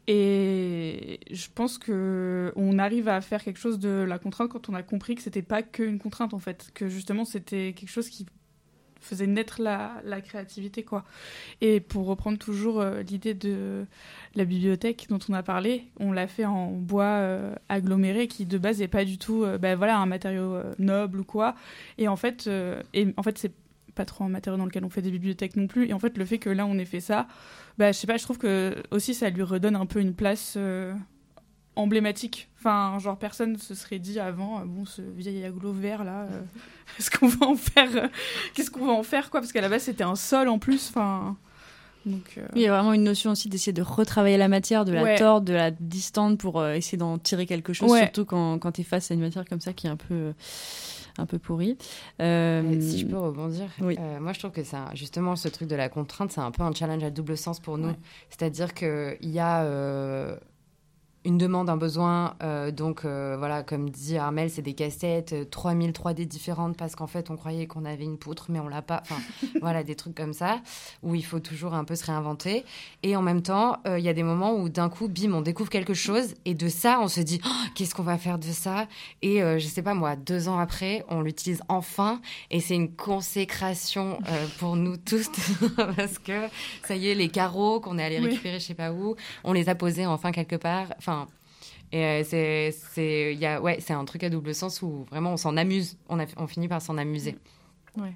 Et je pense qu'on arrive à faire quelque chose de la contrainte quand on a compris que c'était pas qu'une contrainte, en fait. Que justement, c'était quelque chose qui faisait naître la, la créativité, quoi. Et pour reprendre toujours euh, l'idée de la bibliothèque dont on a parlé, on l'a fait en bois euh, aggloméré qui de base n'est pas du tout euh, bah, voilà, un matériau euh, noble ou quoi. Et en fait, euh, et en fait c'est pas trop un matériau dans lequel on fait des bibliothèques non plus. Et en fait, le fait que là on ait fait ça, bah, je sais pas, je trouve que aussi ça lui redonne un peu une place euh, emblématique. Enfin, genre personne se serait dit avant, euh, bon, ce vieil agglo vert là, euh, qu'est-ce qu'on va en faire euh, Qu'est-ce qu'on va en faire, quoi? Parce qu'à la base c'était un sol en plus. Enfin, donc. Euh... Il y a vraiment une notion aussi d'essayer de retravailler la matière, de la ouais. tordre, de la distendre pour euh, essayer d'en tirer quelque chose, ouais. surtout quand quand t'es face à une matière comme ça qui est un peu euh, un peu pourrie. Euh... Si je peux rebondir, oui. euh, moi je trouve que c'est un, justement ce truc de la contrainte, c'est un peu un challenge à double sens pour nous. Ouais. C'est-à-dire que il y a euh, une demande, un besoin, euh, donc euh, voilà, comme dit Armelle, c'est des cassettes, euh, trois mille trois D différentes parce qu'en fait on croyait qu'on avait une poutre mais on l'a pas, enfin voilà, des trucs comme ça où il faut toujours un peu se réinventer. Et en même temps il euh, y a des moments où d'un coup bim on découvre quelque chose et de ça on se dit oh, qu'est-ce qu'on va faire de ça, et euh, je sais pas moi, deux ans après on l'utilise enfin et c'est une consécration euh, pour nous tous parce que ça y est, les carreaux qu'on est allé récupérer oui. je sais pas où, on les a posés enfin quelque part. Enfin, et euh, c'est, c'est, y a, ouais, c'est un truc à double sens où vraiment on s'en amuse, on, a, on finit par s'en amuser. Ouais.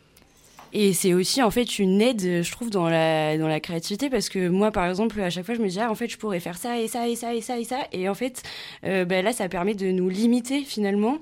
Et c'est aussi en fait une aide, je trouve, dans la, dans la créativité, parce que moi, par exemple, à chaque fois, je me dis, ah, en fait, je pourrais faire ça et ça et ça et ça et ça. Et en fait, euh, bah, là, ça permet de nous limiter finalement,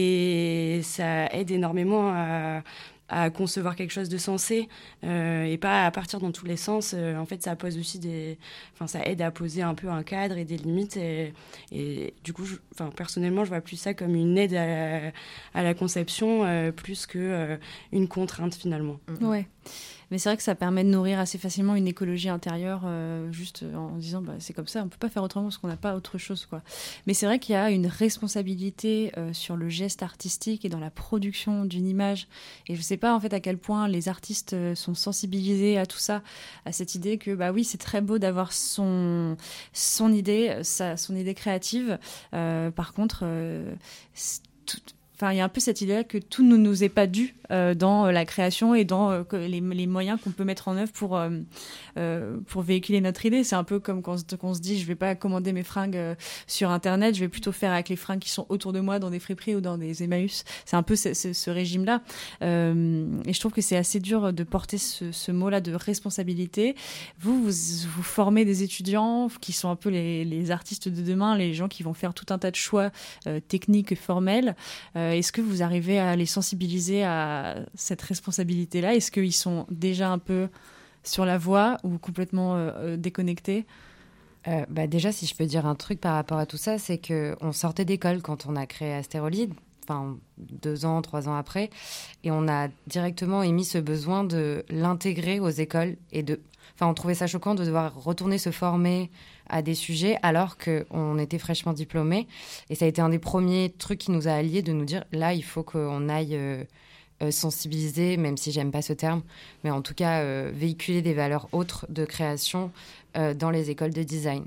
et ça aide énormément à... à concevoir quelque chose de sensé euh, et pas à partir dans tous les sens. Euh, en fait, ça pose aussi des... Enfin, ça aide à poser un peu un cadre et des limites. Et, et du coup, je... enfin, personnellement, je vois plus ça comme une aide à la, à la conception euh, plus qu'une euh, contrainte, finalement. Ouais. Mais c'est vrai que ça permet de nourrir assez facilement une écologie intérieure, euh, juste en disant bah, c'est comme ça, on peut pas faire autrement parce qu'on n'a pas autre chose, quoi. Mais c'est vrai qu'il y a une responsabilité euh, sur le geste artistique et dans la production d'une image. Et je sais pas en fait à quel point les artistes sont sensibilisés à tout ça, à cette idée que bah oui c'est très beau d'avoir son son idée, sa, son idée créative. Euh, par contre, euh, tout Enfin, il y a un peu cette idée-là que tout ne nous est pas dû euh, dans la création et dans euh, les, les moyens qu'on peut mettre en œuvre pour, euh, euh, pour véhiculer notre idée. C'est un peu comme quand, quand on se dit je ne vais pas commander mes fringues euh, sur Internet, je vais plutôt faire avec les fringues qui sont autour de moi dans des friperies ou dans des Emmaüs. C'est un peu ce, ce, ce régime-là. Euh, et je trouve que c'est assez dur de porter ce, ce mot-là de responsabilité. Vous, vous, vous formez des étudiants qui sont un peu les, les artistes de demain, les gens qui vont faire tout un tas de choix euh, techniques et formels. Euh, Est-ce que vous arrivez à les sensibiliser à cette responsabilité-là ? Est-ce qu'ils sont déjà un peu sur la voie ou complètement euh, déconnectés ? euh, bah Déjà, si je peux dire un truc par rapport à tout ça, c'est qu'on sortait d'école quand on a créé Astérolite, enfin deux ans, trois ans après, et on a directement émis ce besoin de l'intégrer aux écoles et de... Enfin, on trouvait ça choquant de devoir retourner se former à des sujets alors qu'on était fraîchement diplômés. Et ça a été un des premiers trucs qui nous a alliés de nous dire, là, il faut qu'on aille euh, euh, sensibiliser, même si j'aime pas ce terme, mais en tout cas, euh, véhiculer des valeurs autres de création euh, dans les écoles de design.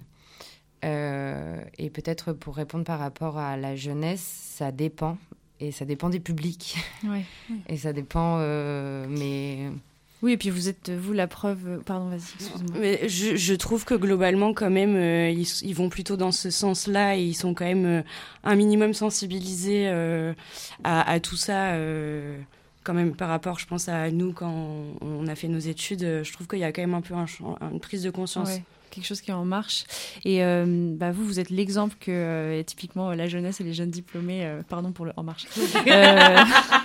Euh, et peut-être pour répondre par rapport à la jeunesse, ça dépend. Et ça dépend des publics. Ouais, ouais. Et ça dépend, euh, mais... Oui, et puis vous êtes, vous, la preuve... Pardon, vas-y, excuse-moi. Mais je, je trouve que globalement, quand même, euh, ils, ils vont plutôt dans ce sens-là et ils sont quand même euh, un minimum sensibilisés euh, à, à tout ça. Euh, quand même, par rapport, je pense, à nous, quand on, on a fait nos études, je trouve qu'il y a quand même un peu un, une prise de conscience. Ouais. Quelque chose qui est en marche. Et euh, bah vous, vous êtes l'exemple que, euh, typiquement, la jeunesse et les jeunes diplômés... Euh, pardon pour le en marche. euh...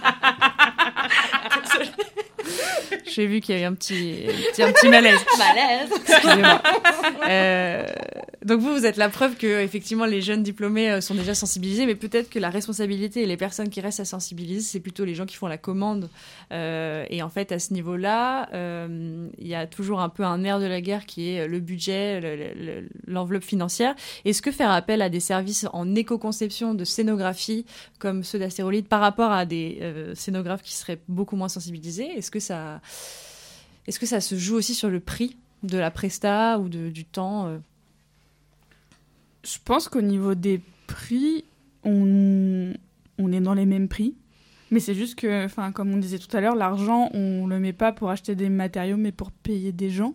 J'ai vu qu'il y avait un petit, un petit, un petit malaise. Malaise. Excusez-moi. Euh, donc vous, vous êtes la preuve que effectivement les jeunes diplômés sont déjà sensibilisés, mais peut-être que la responsabilité et les personnes qui restent à sensibiliser, c'est plutôt les gens qui font la commande. Euh, et en fait, à ce niveau-là, euh, il y a toujours un peu un nerf de la guerre qui est le budget, le, le, l'enveloppe financière. Est-ce que faire appel à des services en éco-conception de scénographie comme ceux d'Astérolite par rapport à des euh, scénographes qui seraient beaucoup moins sensibilisés, est-ce que ça Est-ce que ça se joue aussi sur le prix de la presta ou de, du temps euh... Je pense qu'au niveau des prix, on, on est dans les mêmes prix. Mais c'est juste que, comme on disait tout à l'heure, l'argent, on ne le met pas pour acheter des matériaux, mais pour payer des gens.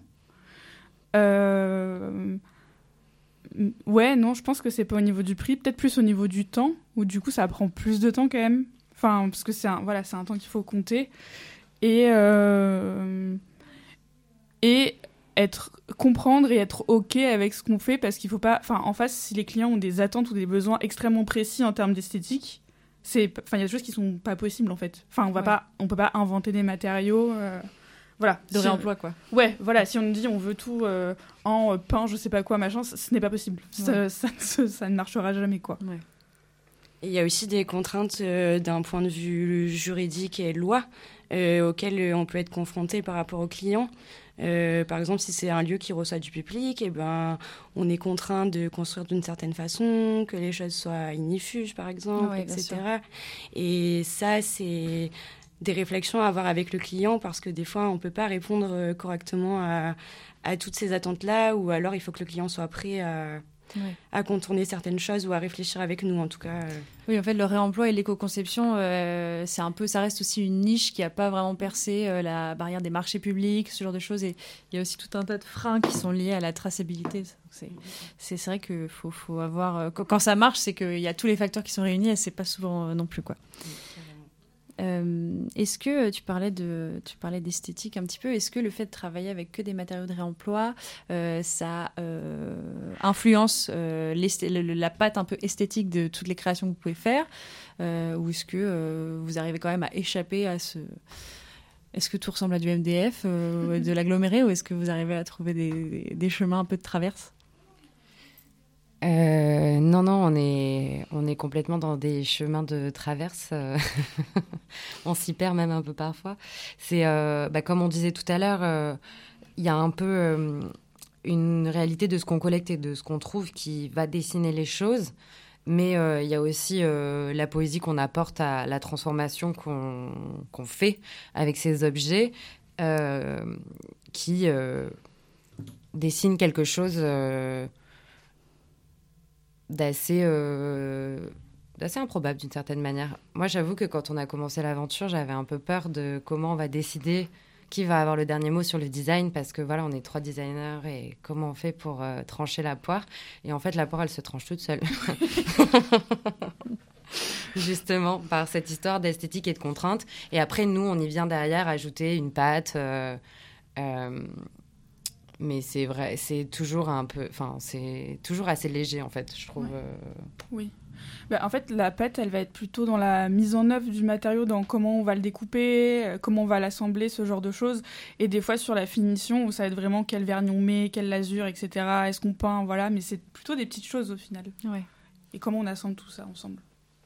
Euh... Ouais, non, je pense que c'est pas au niveau du prix, peut-être plus au niveau du temps, où du coup, ça prend plus de temps quand même. Enfin, parce que c'est un, voilà, c'est un temps qu'il faut compter. Et, euh, et être, comprendre et être OK avec ce qu'on fait, parce qu'il faut pas... Enfin, en face, si les clients ont des attentes ou des besoins extrêmement précis en termes d'esthétique, c'est, enfin, il y a des choses qui sont pas possibles, en fait. Enfin, on va ouais. pas, on peut pas inventer des matériaux... Euh, voilà. De si réemploi, on, quoi. Ouais, voilà. Si on nous dit on veut tout euh, en euh, pain, je sais pas quoi, machin, ce, ce n'est pas possible. Ouais. Ça, ça, ça, ça ne marchera jamais, quoi. Ouais. Il y a aussi des contraintes euh, d'un point de vue juridique et loi euh, auxquelles on peut être confronté par rapport aux clients. Euh, par exemple, si c'est un lieu qui reçoit du public, eh ben, on est contraint de construire d'une certaine façon, que les choses soient ignifuges, par exemple, ouais, et cetera. Et ça, c'est des réflexions à avoir avec le client, parce que des fois, on ne peut pas répondre correctement à, à toutes ces attentes-là, ou alors il faut que le client soit prêt à... Ouais. à contourner certaines choses ou à réfléchir avec nous, en tout cas. Euh... Oui, en fait, le réemploi et l'éco-conception, euh, c'est un peu, ça reste aussi une niche qui n'a pas vraiment percé euh, la barrière des marchés publics, ce genre de choses. Et il y a aussi tout un tas de freins qui sont liés à la traçabilité. C'est, c'est, c'est vrai qu'il faut, faut avoir... Euh, quand ça marche, c'est qu'il y a tous les facteurs qui sont réunis et c'est pas souvent euh, non plus, quoi. Oui. Euh, est-ce que tu parlais de, tu parlais d'esthétique un petit peu. Est-ce que le fait de travailler avec que des matériaux de réemploi, euh, ça euh, influence euh, le, la patte un peu esthétique de toutes les créations que vous pouvez faire, euh, ou est-ce que euh, vous arrivez quand même à échapper à ce... Est-ce que tout ressemble à du M D F, euh, de l'aggloméré, ou est-ce que vous arrivez à trouver des, des, des chemins un peu de traverse ? Euh, non, non, on est, on est complètement dans des chemins de traverse. euh, on s'y perd même un peu parfois. C'est, euh, bah, comme on disait tout à l'heure, euh, il y a un peu euh, une réalité de ce qu'on collecte et de ce qu'on trouve qui va dessiner les choses. Mais euh, il y a aussi euh, la poésie qu'on apporte à la transformation qu'on, qu'on fait avec ces objets euh, qui euh, dessinent quelque chose... Euh, d'assez, euh, d'assez improbable d'une certaine manière. Moi, j'avoue que quand on a commencé l'aventure, j'avais un peu peur de comment on va décider qui va avoir le dernier mot sur le design, parce que voilà, on est trois designers et comment on fait pour euh, trancher la poire. Et en fait, la poire, elle se tranche toute seule. Justement, par cette histoire d'esthétique et de contrainte. Et après, nous, on y vient derrière ajouter une pâte... Euh, euh, mais c'est vrai, c'est toujours un peu, enfin, c'est toujours assez léger en fait, je trouve. Ouais. Euh... Oui. Bah, en fait, la pâte, elle va être plutôt dans la mise en œuvre du matériau, dans comment on va le découper, euh, comment on va l'assembler, ce genre de choses. Et des fois sur la finition, où ça va être vraiment quel vernis on met, quelle lasure, et cetera. Est-ce qu'on peint, voilà. Mais c'est plutôt des petites choses au final. Ouais. Et comment on assemble tout ça ensemble.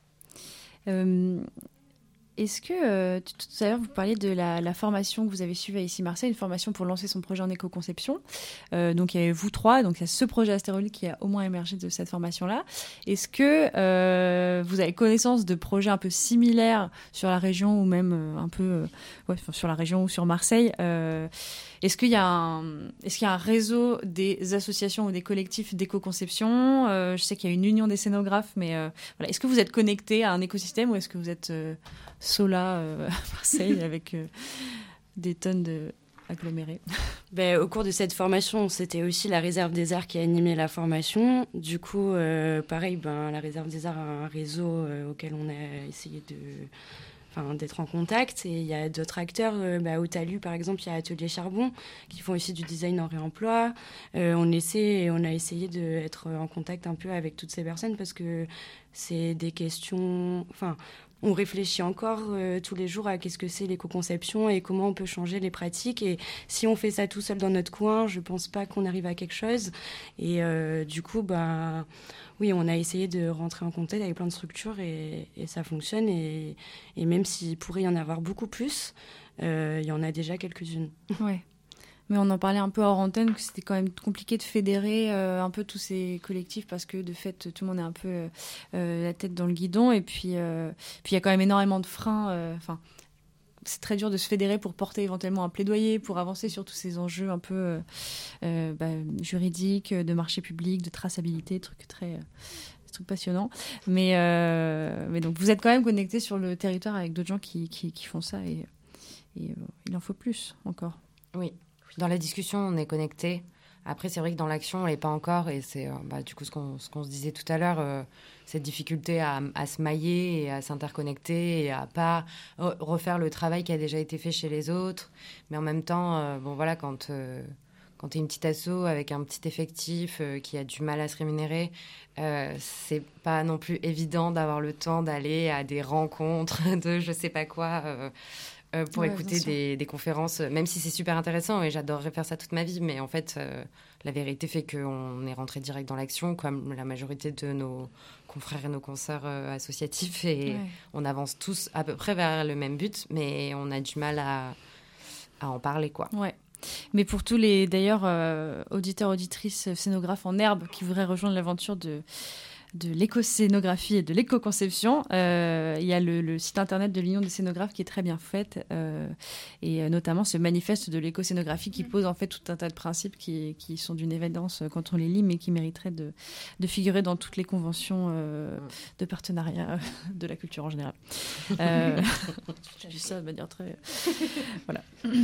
Euh, Est-ce que, euh, tout à l'heure, vous parliez de la, la formation que vous avez suivie à Ici Marseille, une formation pour lancer son projet en éco-conception. Euh, donc, il y a vous trois, donc il y a ce projet Astérolite qui a au moins émergé de cette formation-là. Est-ce que euh, vous avez connaissance de projets un peu similaires sur la région ou même euh, un peu euh, ouais, sur la région ou sur Marseille euh, Est-ce qu'il y a un, est-ce qu'il y a un réseau des associations ou des collectifs d'éco-conception euh, Je sais qu'il y a une union des scénographes, mais euh, voilà. Est-ce que vous êtes connecté à un écosystème ou est-ce que vous êtes euh, Sola euh, à Marseille avec euh, des tonnes de agglomérés? Ben, au cours de cette formation, c'était aussi la Réserve des Arts qui a animé la formation. Du coup, euh, pareil, ben, la Réserve des Arts a un réseau euh, auquel on a essayé de... Enfin, d'être en contact. Et il y a d'autres acteurs. Euh, bah, au Talus, par exemple, il y a Atelier Charbon qui font aussi du design en réemploi. Euh, on, essaie, on a essayé d'être en contact un peu avec toutes ces personnes parce que c'est des questions... Enfin, on réfléchit encore euh, tous les jours à qu'est-ce que c'est l'éco-conception et comment on peut changer les pratiques. Et si on fait ça tout seul dans notre coin, je ne pense pas qu'on arrive à quelque chose. Et euh, du coup, bah, oui, on a essayé de rentrer en contact avec plein de structures et, et ça fonctionne. Et, et même s'il pourrait y en avoir beaucoup plus, euh, il y en a déjà quelques-unes. Ouais. Mais on en parlait un peu hors antenne, que c'était quand même compliqué de fédérer euh, un peu tous ces collectifs parce que de fait, tout le monde est un peu euh, la tête dans le guidon. Et puis, euh, puis il y a quand même énormément de freins. Enfin, euh, c'est très dur de se fédérer pour porter éventuellement un plaidoyer, pour avancer sur tous ces enjeux un peu euh, euh, bah, juridiques, de marché public, de traçabilité, trucs très... Euh, trucs passionnants. Mais, euh, mais donc, vous êtes quand même connectés sur le territoire avec d'autres gens qui, qui, qui font ça et, et euh, il en faut plus encore. Oui. Dans la discussion, on est connecté. Après, c'est vrai que dans l'action, on l'est pas encore. Et c'est euh, bah, du coup ce qu'on, ce qu'on se disait tout à l'heure, euh, cette difficulté à, à se mailler et à s'interconnecter et à pas re- refaire le travail qui a déjà été fait chez les autres. Mais en même temps, euh, bon voilà, quand euh, quand t'es une petite asso avec un petit effectif euh, qui a du mal à se rémunérer, euh, c'est pas non plus évident d'avoir le temps d'aller à des rencontres de je sais pas quoi. Euh, Euh, pour ouais, écouter des, des conférences, même si c'est super intéressant et j'adorerais faire ça toute ma vie, mais en fait, euh, la vérité fait qu'on est rentré direct dans l'action, comme la majorité de nos confrères et nos consoeurs euh, associatifs, et ouais. On avance tous à peu près vers le même but, mais on a du mal à, à en parler, quoi. Ouais. Mais pour tous les, d'ailleurs, euh, auditeurs, auditrices, scénographes en herbe qui voudraient rejoindre l'aventure de... de l'éco-scénographie et de l'éco-conception. Euh, il y a le, le site internet de l'Union des scénographes qui est très bien fait euh, et euh, notamment ce manifeste de l'éco-scénographie qui pose en fait tout un tas de principes qui, qui sont d'une évidence quand on les lit mais qui mériteraient de, de figurer dans toutes les conventions euh, de partenariat de la culture en général. Euh, je dis ça de manière très... voilà.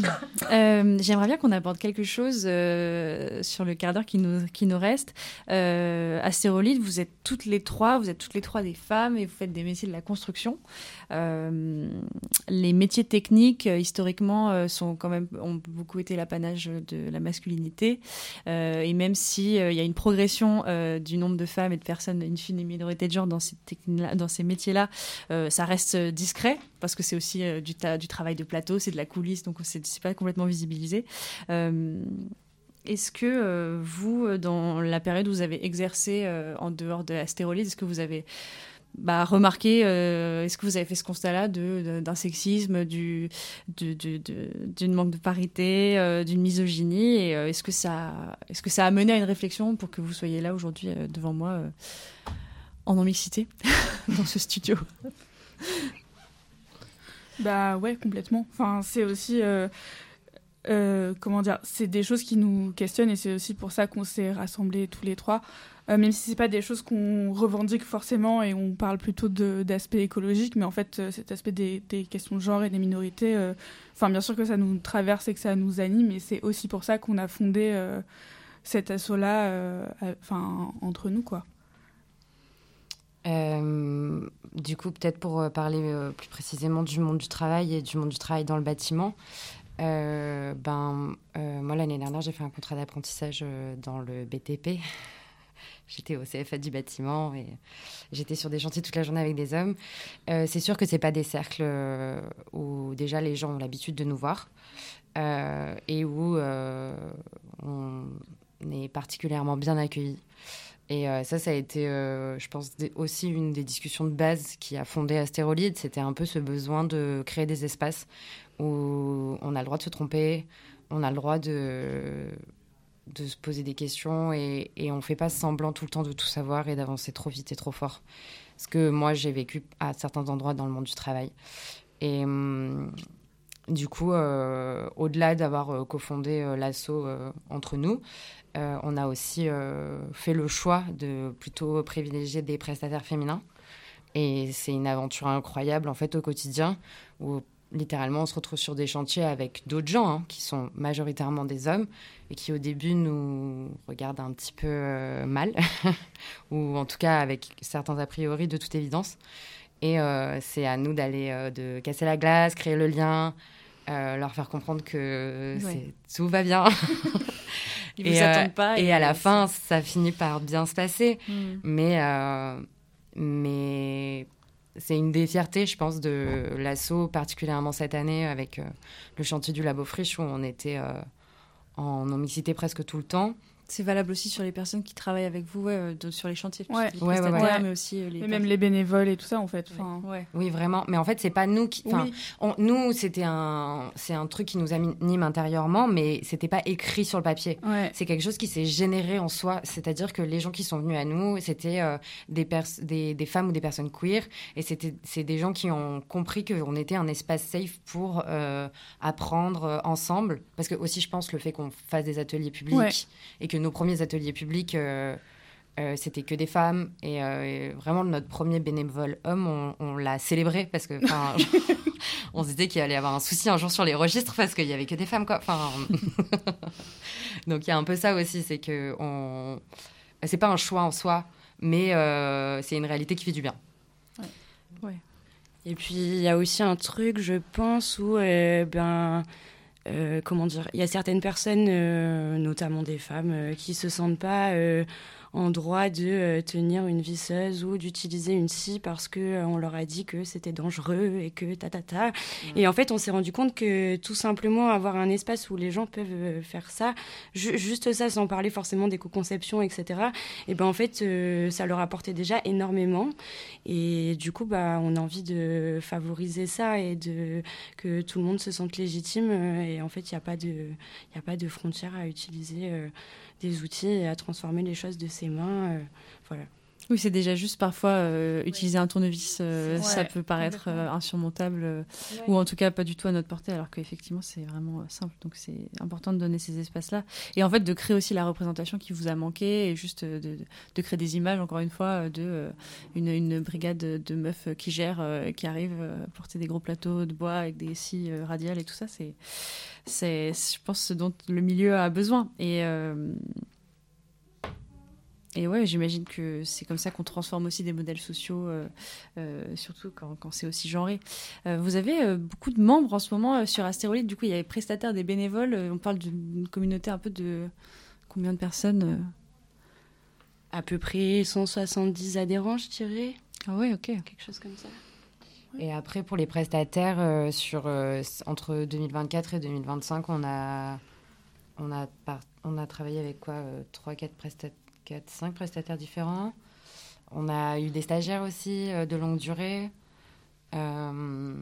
Euh, j'aimerais bien qu'on aborde quelque chose euh, sur le quart d'heure qui nous, qui nous reste. Euh, Astérolite, vous êtes tous toutes les trois, vous êtes toutes les trois des femmes et vous faites des métiers de la construction. Euh, les métiers techniques, euh, historiquement, euh, sont quand même, ont beaucoup été l'apanage de la masculinité. Euh, et même s'il euh, y a une progression euh, du nombre de femmes et de personnes, une fine minorité de genre dans ces, techni- dans ces métiers-là, euh, ça reste discret parce que c'est aussi euh, du, ta- du travail de plateau, c'est de la coulisse, donc c'est, c'est pas complètement visibilisé. Euh, est-ce que euh, vous, dans la période où vous avez exercé euh, en dehors de Astérolide, est-ce que vous avez bah, remarqué, euh, est-ce que vous avez fait ce constat-là de, de, d'un sexisme, du, de, de, de, d'une manque de parité, euh, d'une misogynie, et euh, est-ce que ça, est-ce que ça a mené à une réflexion pour que vous soyez là aujourd'hui euh, devant moi euh, en non-mixité dans ce studio? Bah ouais, complètement. Enfin, c'est aussi, euh, euh, comment dire, c'est des choses qui nous questionnent et c'est aussi pour ça qu'on s'est rassemblés tous les trois. Euh, même si c'est pas des choses qu'on revendique forcément et on parle plutôt de, d'aspect écologique, mais en fait, euh, cet aspect des, des questions de genre et des minorités, enfin, euh, bien sûr que ça nous traverse et que ça nous anime, et c'est aussi pour ça qu'on a fondé euh, cet asso-là, enfin, euh, entre nous, quoi. Euh, du coup, peut-être pour parler euh, plus précisément du monde du travail et du monde du travail dans le bâtiment, euh, ben, euh, moi, l'année dernière, j'ai fait un contrat d'apprentissage euh, dans le B T P. J'étais au C F A du bâtiment et j'étais sur des chantiers toute la journée avec des hommes. Euh, c'est sûr que ce n'est pas des cercles euh, où déjà les gens ont l'habitude de nous voir euh, et où euh, on est particulièrement bien accueillis. Et euh, ça, ça a été, euh, je pense, des, aussi une des discussions de base qui a fondé Astérolide. C'était un peu ce besoin de créer des espaces où on a le droit de se tromper, on a le droit de... de se poser des questions et, et on ne fait pas semblant tout le temps de tout savoir et d'avancer trop vite et trop fort. Ce que moi, j'ai vécu à certains endroits dans le monde du travail. Et hum, du coup, euh, au-delà d'avoir euh, cofondé euh, l'asso euh, entre nous, euh, on a aussi euh, fait le choix de plutôt privilégier des prestataires féminins. Et c'est une aventure incroyable, en fait, au quotidien, où littéralement, on se retrouve sur des chantiers avec d'autres gens hein, qui sont majoritairement des hommes et qui, au début, nous regardent un petit peu euh, mal, ou en tout cas avec certains a priori, de toute évidence. Et euh, c'est à nous d'aller, euh, de casser la glace, créer le lien, euh, leur faire comprendre que ouais. c'est, tout va bien. Ils et, vous euh, attendent pas. Et, et à la c'est... fin, ça finit par bien se passer. Mm. Mais... Euh, mais c'est une des fiertés, je pense, de l'asso, particulièrement cette année, avec euh, le chantier du Labo Friche, où on était euh, en non-mixité presque tout le temps. C'est valable aussi sur les personnes qui travaillent avec vous, ouais, de, sur les chantiers, ouais. les ouais, prestataires, ouais, ouais. mais aussi euh, les... Et même les bénévoles et tout ça, en fait. Enfin... Ouais. Oui, vraiment. Mais en fait, c'est pas nous qui... Oui. On, nous, c'était un... C'est un truc qui nous anime intérieurement, mais c'était pas écrit sur le papier. Ouais. C'est quelque chose qui s'est généré en soi. C'est-à-dire que les gens qui sont venus à nous, c'était euh, des, pers- des, des femmes ou des personnes queer. Et c'était, c'est des gens qui ont compris qu'on était un espace safe pour euh, apprendre euh, ensemble. Parce que aussi, je pense, le fait qu'on fasse des ateliers publics ouais. et que nos premiers ateliers publics... Euh, Euh, c'était que des femmes et, euh, et vraiment notre premier bénévole homme on, on l'a célébré parce que on se disait qu'il allait y avoir un souci un jour sur les registres parce qu'il y avait que des femmes quoi. Enfin, donc il y a un peu ça aussi, c'est que on... c'est pas un choix en soi mais euh, c'est une réalité qui fait du bien. Ouais. Ouais. Et puis il y a aussi un truc je pense où euh, ben euh, comment dire, il y a certaines personnes euh, notamment des femmes euh, qui se sentent pas euh, en droit de euh, tenir une visseuse ou d'utiliser une scie parce qu'on euh, leur a dit que c'était dangereux et que ta ta ta. Mmh. Et en fait, on s'est rendu compte que tout simplement avoir un espace où les gens peuvent euh, faire ça, ju- juste ça, sans parler forcément d'éco-conception, et cetera, et ben en fait, euh, ça leur apportait déjà énormément. Et du coup, bah, on a envie de favoriser ça et de, que tout le monde se sente légitime. Euh, et en fait, il n'y a pas de, il y a pas de frontières à utiliser euh, des outils et à transformer les choses de ses mains. Euh, voilà. Oui, c'est déjà juste parfois euh, ouais. utiliser un tournevis, euh, ouais, ça peut paraître euh, insurmontable euh, ouais. ou en tout cas pas du tout à notre portée, alors qu'effectivement c'est vraiment euh, simple. Donc c'est important de donner ces espaces-là et en fait de créer aussi la représentation qui vous a manqué et juste de, de, de créer des images, encore une fois, de euh, une, une brigade de meufs qui gèrent, euh, qui arrivent à porter des gros plateaux de bois avec des scies euh, radiales et tout ça. C'est, c'est, je pense, ce dont le milieu a besoin. Et euh, Et ouais, j'imagine que c'est comme ça qu'on transforme aussi des modèles sociaux, euh, euh, surtout quand, quand c'est aussi genré. Euh, vous avez euh, beaucoup de membres en ce moment euh, sur Astérolide. Du coup, il y a les prestataires, des bénévoles. Euh, on parle d'une communauté un peu de combien de personnes euh... À peu près cent soixante-dix adhérents, je dirais. Ah ouais, ok. Quelque chose comme ça. Et après, pour les prestataires, euh, sur, euh, entre deux mille vingt-quatre et deux mille vingt-cinq, on a, on a, par, on a travaillé avec quoi euh, trois, quatre, prestat- quatre, cinq prestataires différents. On a eu des stagiaires aussi euh, de longue durée. Euh,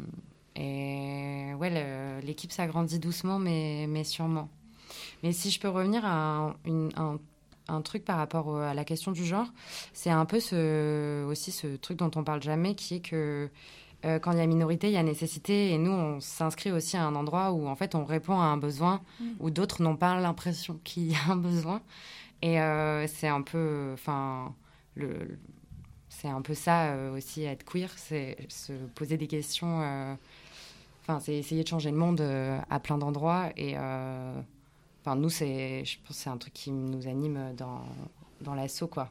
et ouais, le, l'équipe s'agrandit doucement, mais, mais sûrement. Mais si je peux revenir à un, une, un, un truc par rapport à la question du genre, c'est un peu ce, aussi ce truc dont on parle jamais, qui est que euh, quand il y a minorité, il y a nécessité. Et nous, on s'inscrit aussi à un endroit où en fait, on répond à un besoin, mmh. où d'autres n'ont pas l'impression qu'il y a un besoin. Et euh, c'est un peu... Enfin, le... le c'est un peu ça euh, aussi, être queer, c'est se poser des questions. Enfin, euh, c'est essayer de changer le monde euh, à plein d'endroits. Et euh, enfin, nous, c'est, je pense que c'est un truc qui nous anime dans, dans l'asso, quoi.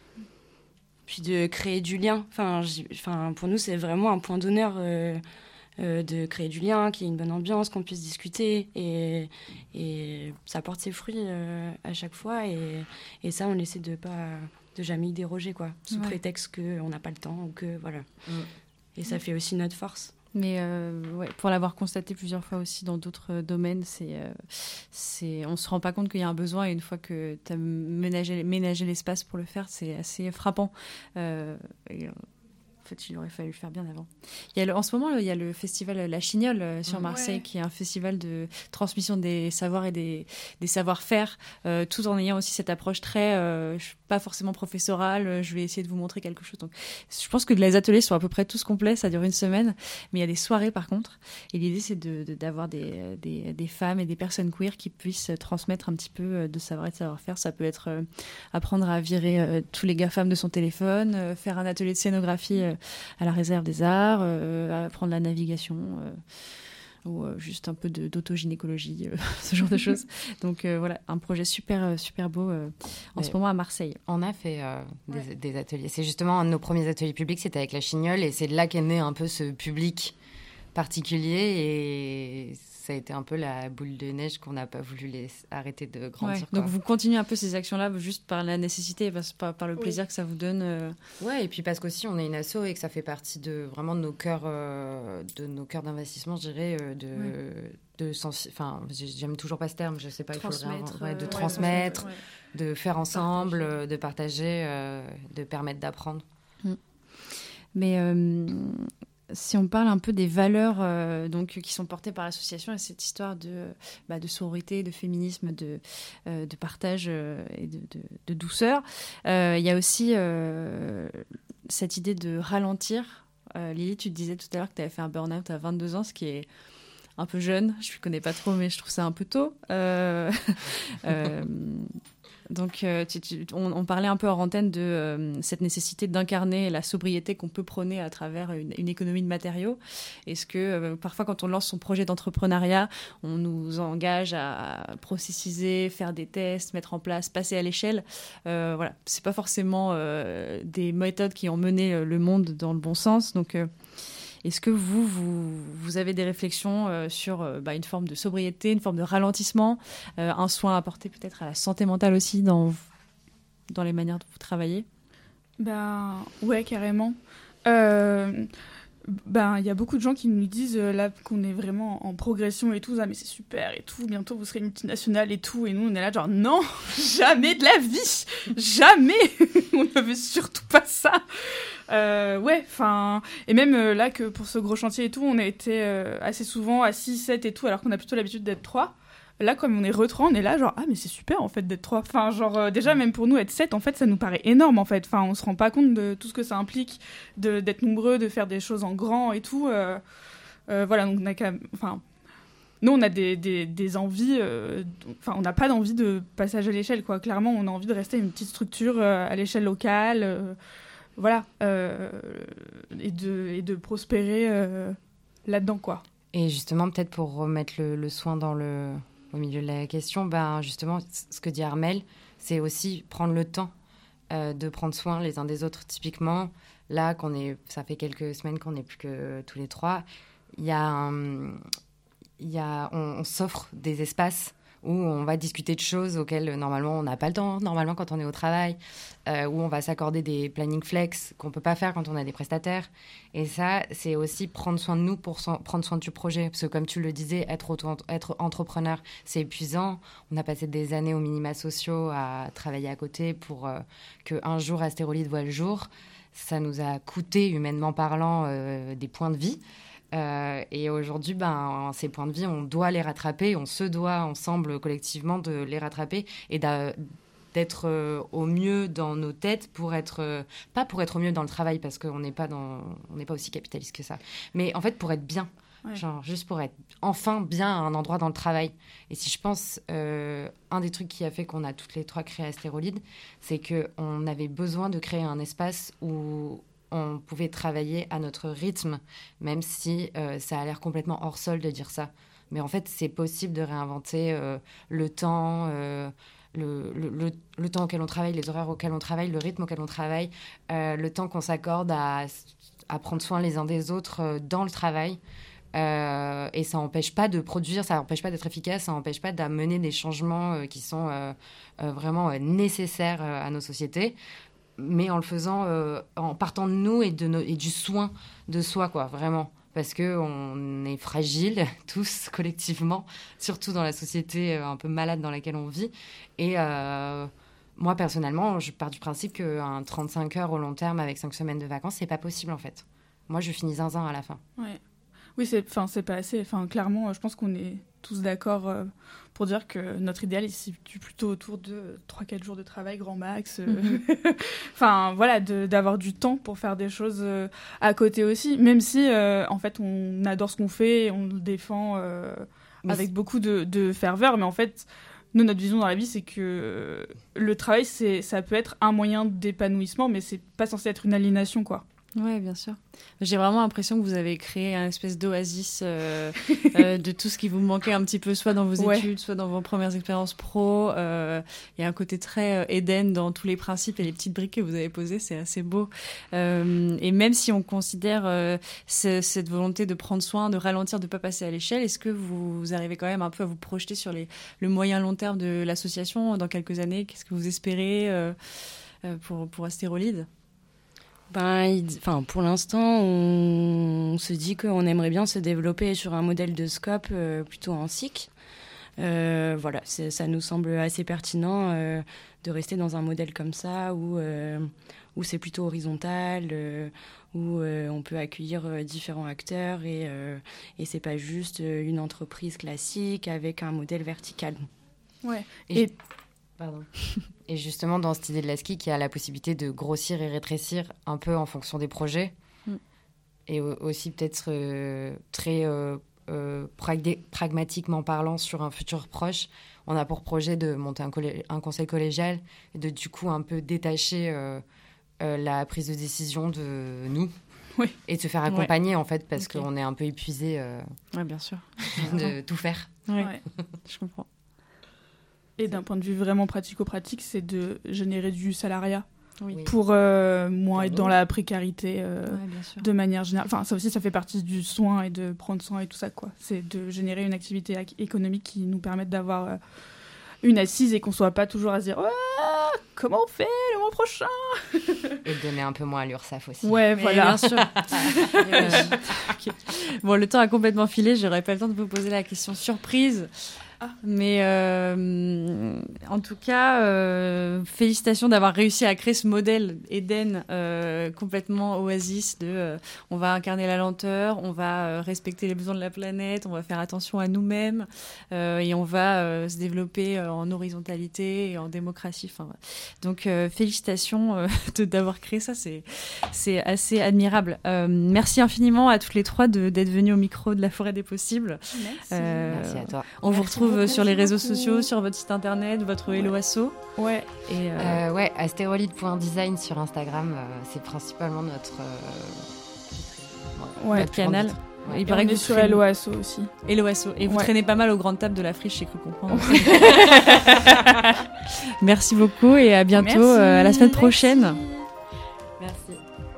Puis de créer du lien. Enfin, enfin, pour nous, c'est vraiment un point d'honneur euh, euh, de créer du lien, qu'il y ait une bonne ambiance, qu'on puisse discuter. Et, et ça porte ses fruits euh, à chaque fois. Et, et ça, on essaie de ne pas... de jamais y déroger, quoi, sous ouais. prétexte qu'on n'a pas le temps ou que, voilà. Mm. Et ça fait aussi notre force. Mais euh, ouais, pour l'avoir constaté plusieurs fois aussi dans d'autres domaines, c'est, euh, c'est, on ne se rend pas compte qu'il y a un besoin et une fois que tu as ménagé, ménagé l'espace pour le faire, c'est assez frappant. Euh, et, en fait, il aurait fallu le faire bien avant. Il y a le, en ce moment, il y a le festival La Chignole euh, sur Marseille, ouais. qui est un festival de transmission des savoirs et des, des savoir-faire, euh, tout en ayant aussi cette approche très, euh, pas forcément professorale. Je vais essayer de vous montrer quelque chose. Donc, je pense que les ateliers sont à peu près tous complets, ça dure une semaine, mais il y a des soirées par contre. Et l'idée, c'est de, de, d'avoir des, des, des femmes et des personnes queer qui puissent transmettre un petit peu de savoir et de savoir-faire. Ça peut être euh, apprendre à virer euh, tous les GAFAM de son téléphone, euh, faire un atelier de scénographie euh, à la réserve des arts, euh, apprendre la navigation euh, ou euh, juste un peu de, d'autogynécologie, euh, ce genre de choses. Donc euh, voilà, un projet super, super beau euh, en Mais ce moment à Marseille. On a fait euh, des, ouais. des ateliers. C'est justement un de nos premiers ateliers publics, c'était avec La Chignole, et c'est de là qu'est né un peu ce public particulier, et ça a été un peu la boule de neige qu'on n'a pas voulu les arrêter de grandir. Ouais, donc vous continuez un peu ces actions-là juste par la nécessité, par, par le plaisir oui. que ça vous donne. Euh... Ouais, et puis parce qu'aussi on est une asso et que ça fait partie de vraiment de nos cœurs, euh, de nos cœurs d'investissement, je dirais, euh, de, ouais. de sensi- enfin, j'aime toujours pas ce terme, je sais pas, transmettre, il faut le ouais, de ouais, transmettre, ouais. de faire ensemble, partager. de partager, euh, de permettre d'apprendre. Mm. Mais euh... si on parle un peu des valeurs euh, donc, qui sont portées par l'association et cette histoire de, bah, de sororité, de féminisme, de, euh, de partage euh, et de, de, de douceur, il euh, y a aussi euh, cette idée de ralentir. Euh, Lily, tu te disais tout à l'heure que tu avais fait un burn-out à vingt-deux ans, ce qui est un peu jeune. Je ne connais pas trop, mais je trouve ça un peu tôt. Euh, euh, Donc, euh, tu, tu, on, on parlait un peu hors antenne de euh, cette nécessité d'incarner la sobriété qu'on peut prôner à travers une, une économie de matériaux. Est-ce que euh, parfois, quand on lance son projet d'entrepreneuriat, on nous engage à processiser, faire des tests, mettre en place, passer à l'échelle. Euh, voilà, c'est pas forcément euh, des méthodes qui ont mené le monde dans le bon sens. Donc, euh, est-ce que vous, vous, vous avez des réflexions euh, sur euh, bah, une forme de sobriété, une forme de ralentissement, euh, un soin apporté peut-être à la santé mentale aussi dans, dans les manières dont vous travaillez ? Ben, ouais, carrément. Euh, ben, il y a beaucoup de gens qui nous disent euh, là qu'on est vraiment en progression et tout, ah mais c'est super et tout, bientôt vous serez une multinationale et tout, et nous on est là genre non, jamais de la vie, jamais, on ne veut surtout pas ça. Euh, ouais, enfin, et même euh, là que pour ce gros chantier et tout, on a été euh, assez souvent à six, sept et tout, alors qu'on a plutôt l'habitude d'être trois. Là, comme on est re trois, on est là genre ah mais c'est super en fait d'être trois. Enfin, genre euh, déjà même pour nous être sept, en fait, ça nous paraît énorme en fait. Enfin, on se rend pas compte de tout ce que ça implique de d'être nombreux, de faire des choses en grand et tout. Euh, euh, voilà, donc on a qu'à, enfin. Nous, on a des, des, des envies... Enfin, euh, on n'a pas d'envie de passage à l'échelle, quoi. Clairement, on a envie de rester une petite structure euh, à l'échelle locale, euh, voilà, euh, et, de, et de prospérer euh, là-dedans, quoi. Et justement, peut-être pour remettre le, le soin dans le, au milieu de la question, ben, justement, ce que dit Armelle, c'est aussi prendre le temps euh, de prendre soin les uns des autres. Typiquement, là, qu'on est, ça fait quelques semaines qu'on n'est plus que tous les trois, il y a un... Il y a, on, on s'offre des espaces où on va discuter de choses auxquelles normalement on n'a pas le temps, normalement quand on est au travail, euh, où on va s'accorder des planning flex qu'on ne peut pas faire quand on a des prestataires. Et ça, c'est aussi prendre soin de nous pour so- prendre soin du projet. Parce que comme tu le disais, être, auto- être entrepreneur, c'est épuisant. On a passé des années aux minima sociaux à travailler à côté pour euh, qu'un jour Astérolite voit le jour. Ça nous a coûté, humainement parlant, euh, des points de vie. Euh, et aujourd'hui, ben, ces points de vie, on doit les rattraper, on se doit ensemble, collectivement, de les rattraper et d'a- d'être euh, au mieux dans nos têtes pour être, euh, pas pour être au mieux dans le travail, parce qu'on n'est pas, dans, on n'est pas aussi capitaliste que ça, mais en fait pour être bien, ouais. Genre juste pour être enfin bien à un endroit dans le travail. Et si je pense, euh, un des trucs qui a fait qu'on a toutes les trois créé Astérolite, c'est qu'on avait besoin de créer un espace où on pouvait travailler à notre rythme, même si euh, ça a l'air complètement hors sol de dire ça. Mais en fait, c'est possible de réinventer euh, le temps, euh, le, le, le, le temps auquel on travaille, les horaires auxquels on travaille, le rythme auquel on travaille, euh, le temps qu'on s'accorde à, à prendre soin les uns des autres euh, dans le travail. Euh, et ça n'empêche pas de produire, ça n'empêche pas d'être efficace, ça n'empêche pas d'amener des changements euh, qui sont euh, euh, vraiment euh, nécessaires euh, à nos sociétés, mais en le faisant, euh, en partant de nous et, de no- et du soin de soi, quoi, vraiment. Parce qu'on est fragiles, tous, collectivement, surtout dans la société euh, un peu malade dans laquelle on vit. Et euh, moi, personnellement, je pars du principe qu'un trente-cinq heures au long terme avec cinq semaines de vacances, c'est pas possible, en fait. Moi, je finis zinzin à la fin. Ouais. Oui, c'est, c'est pas assez. Enfin, clairement, je pense qu'on est tous d'accord euh, pour dire que notre idéal, il se situe plutôt autour de trois quatre jours de travail, grand max. Euh, mm-hmm. Enfin, voilà, de, d'avoir du temps pour faire des choses euh, à côté aussi, même si, euh, en fait, on adore ce qu'on fait, on le défend euh, avec c'est... beaucoup de, de ferveur, mais en fait... Nous, notre vision dans la vie, c'est que le travail, c'est, ça peut être un moyen d'épanouissement, mais c'est pas censé être une aliénation, quoi. Ouais, bien sûr. J'ai vraiment l'impression que vous avez créé un espèce d'oasis euh, euh, de tout ce qui vous manquait un petit peu, soit dans vos ouais. études, soit dans vos premières expériences pro. Il euh, y a un côté très euh, Éden dans tous les principes et les petites briques que vous avez posées, c'est assez beau. Euh, et même si on considère euh, ce, cette volonté de prendre soin, de ralentir, de ne pas passer à l'échelle, est-ce que vous, vous arrivez quand même un peu à vous projeter sur les, le moyen long terme de l'association dans quelques années? Qu'est-ce que vous espérez euh, pour, pour Astérolite? Ben, il, enfin, pour l'instant, on, on se dit qu'on aimerait bien se développer sur un modèle de scope euh, plutôt en S I C. Euh, voilà, c'est, ça nous semble assez pertinent euh, de rester dans un modèle comme ça où, euh, où c'est plutôt horizontal, euh, où euh, on peut accueillir euh, différents acteurs et, euh, et c'est pas juste une entreprise classique avec un modèle vertical. Ouais. Et, et... Pardon. Et justement, dans cette idée de la ski, qui a la possibilité de grossir et rétrécir un peu en fonction des projets, mm. et aussi peut-être euh, très euh, euh, prag- pragmatiquement parlant sur un futur proche, on a pour projet de monter un, collé- un conseil collégial et de du coup un peu détacher euh, euh, la prise de décision de nous. Oui. Et de se faire accompagner, ouais. en fait, parce okay. qu'on est un peu épuisé euh, ouais, bien sûr. de tout faire. Ouais. Ouais. Je comprends. Et d'un point de vue vraiment pratico-pratique, c'est de générer du salariat oui. pour euh, moins être dans la précarité euh, ouais, de manière générale. Enfin, ça aussi, ça fait partie du soin et de prendre soin et tout ça, quoi. C'est de générer une activité économique qui nous permette d'avoir euh, une assise et qu'on soit pas toujours à se dire oh, comment on fait le mois prochain. Et de donner un peu moins à l'URSSAF aussi. Ouais, voilà. Bien sûr. euh, okay. Bon, le temps a complètement filé. J'aurais pas le temps de vous poser la question surprise. Ah. Mais euh, en tout cas, euh, félicitations d'avoir réussi à créer ce modèle Éden euh, complètement oasis de euh, on va incarner la lenteur, on va euh, respecter les besoins de la planète, on va faire attention à nous-mêmes euh, et on va euh, se développer euh, en horizontalité et en démocratie. Enfin, donc euh, félicitations euh, de, d'avoir créé ça, c'est, c'est assez admirable. Euh, merci infiniment à toutes les trois de, d'être venues au micro de la Forêt des Possibles. Merci, euh, merci à toi. On merci vous retrouve beaucoup, sur les réseaux beaucoup. sociaux, sur votre site internet, votre ouais. Hello Asso. Ouais. Et euh... Euh, ouais, astérolite point design sur Instagram, euh, c'est principalement notre, euh, ouais, notre canal. Ouais. Il paraît que vous sur Hello Asso aussi. Hello Asso. Et vous ouais. traînez pas mal aux grandes tables de la friche, j'ai cru comprendre. Merci beaucoup et à bientôt, euh, à la semaine prochaine. Merci. Merci.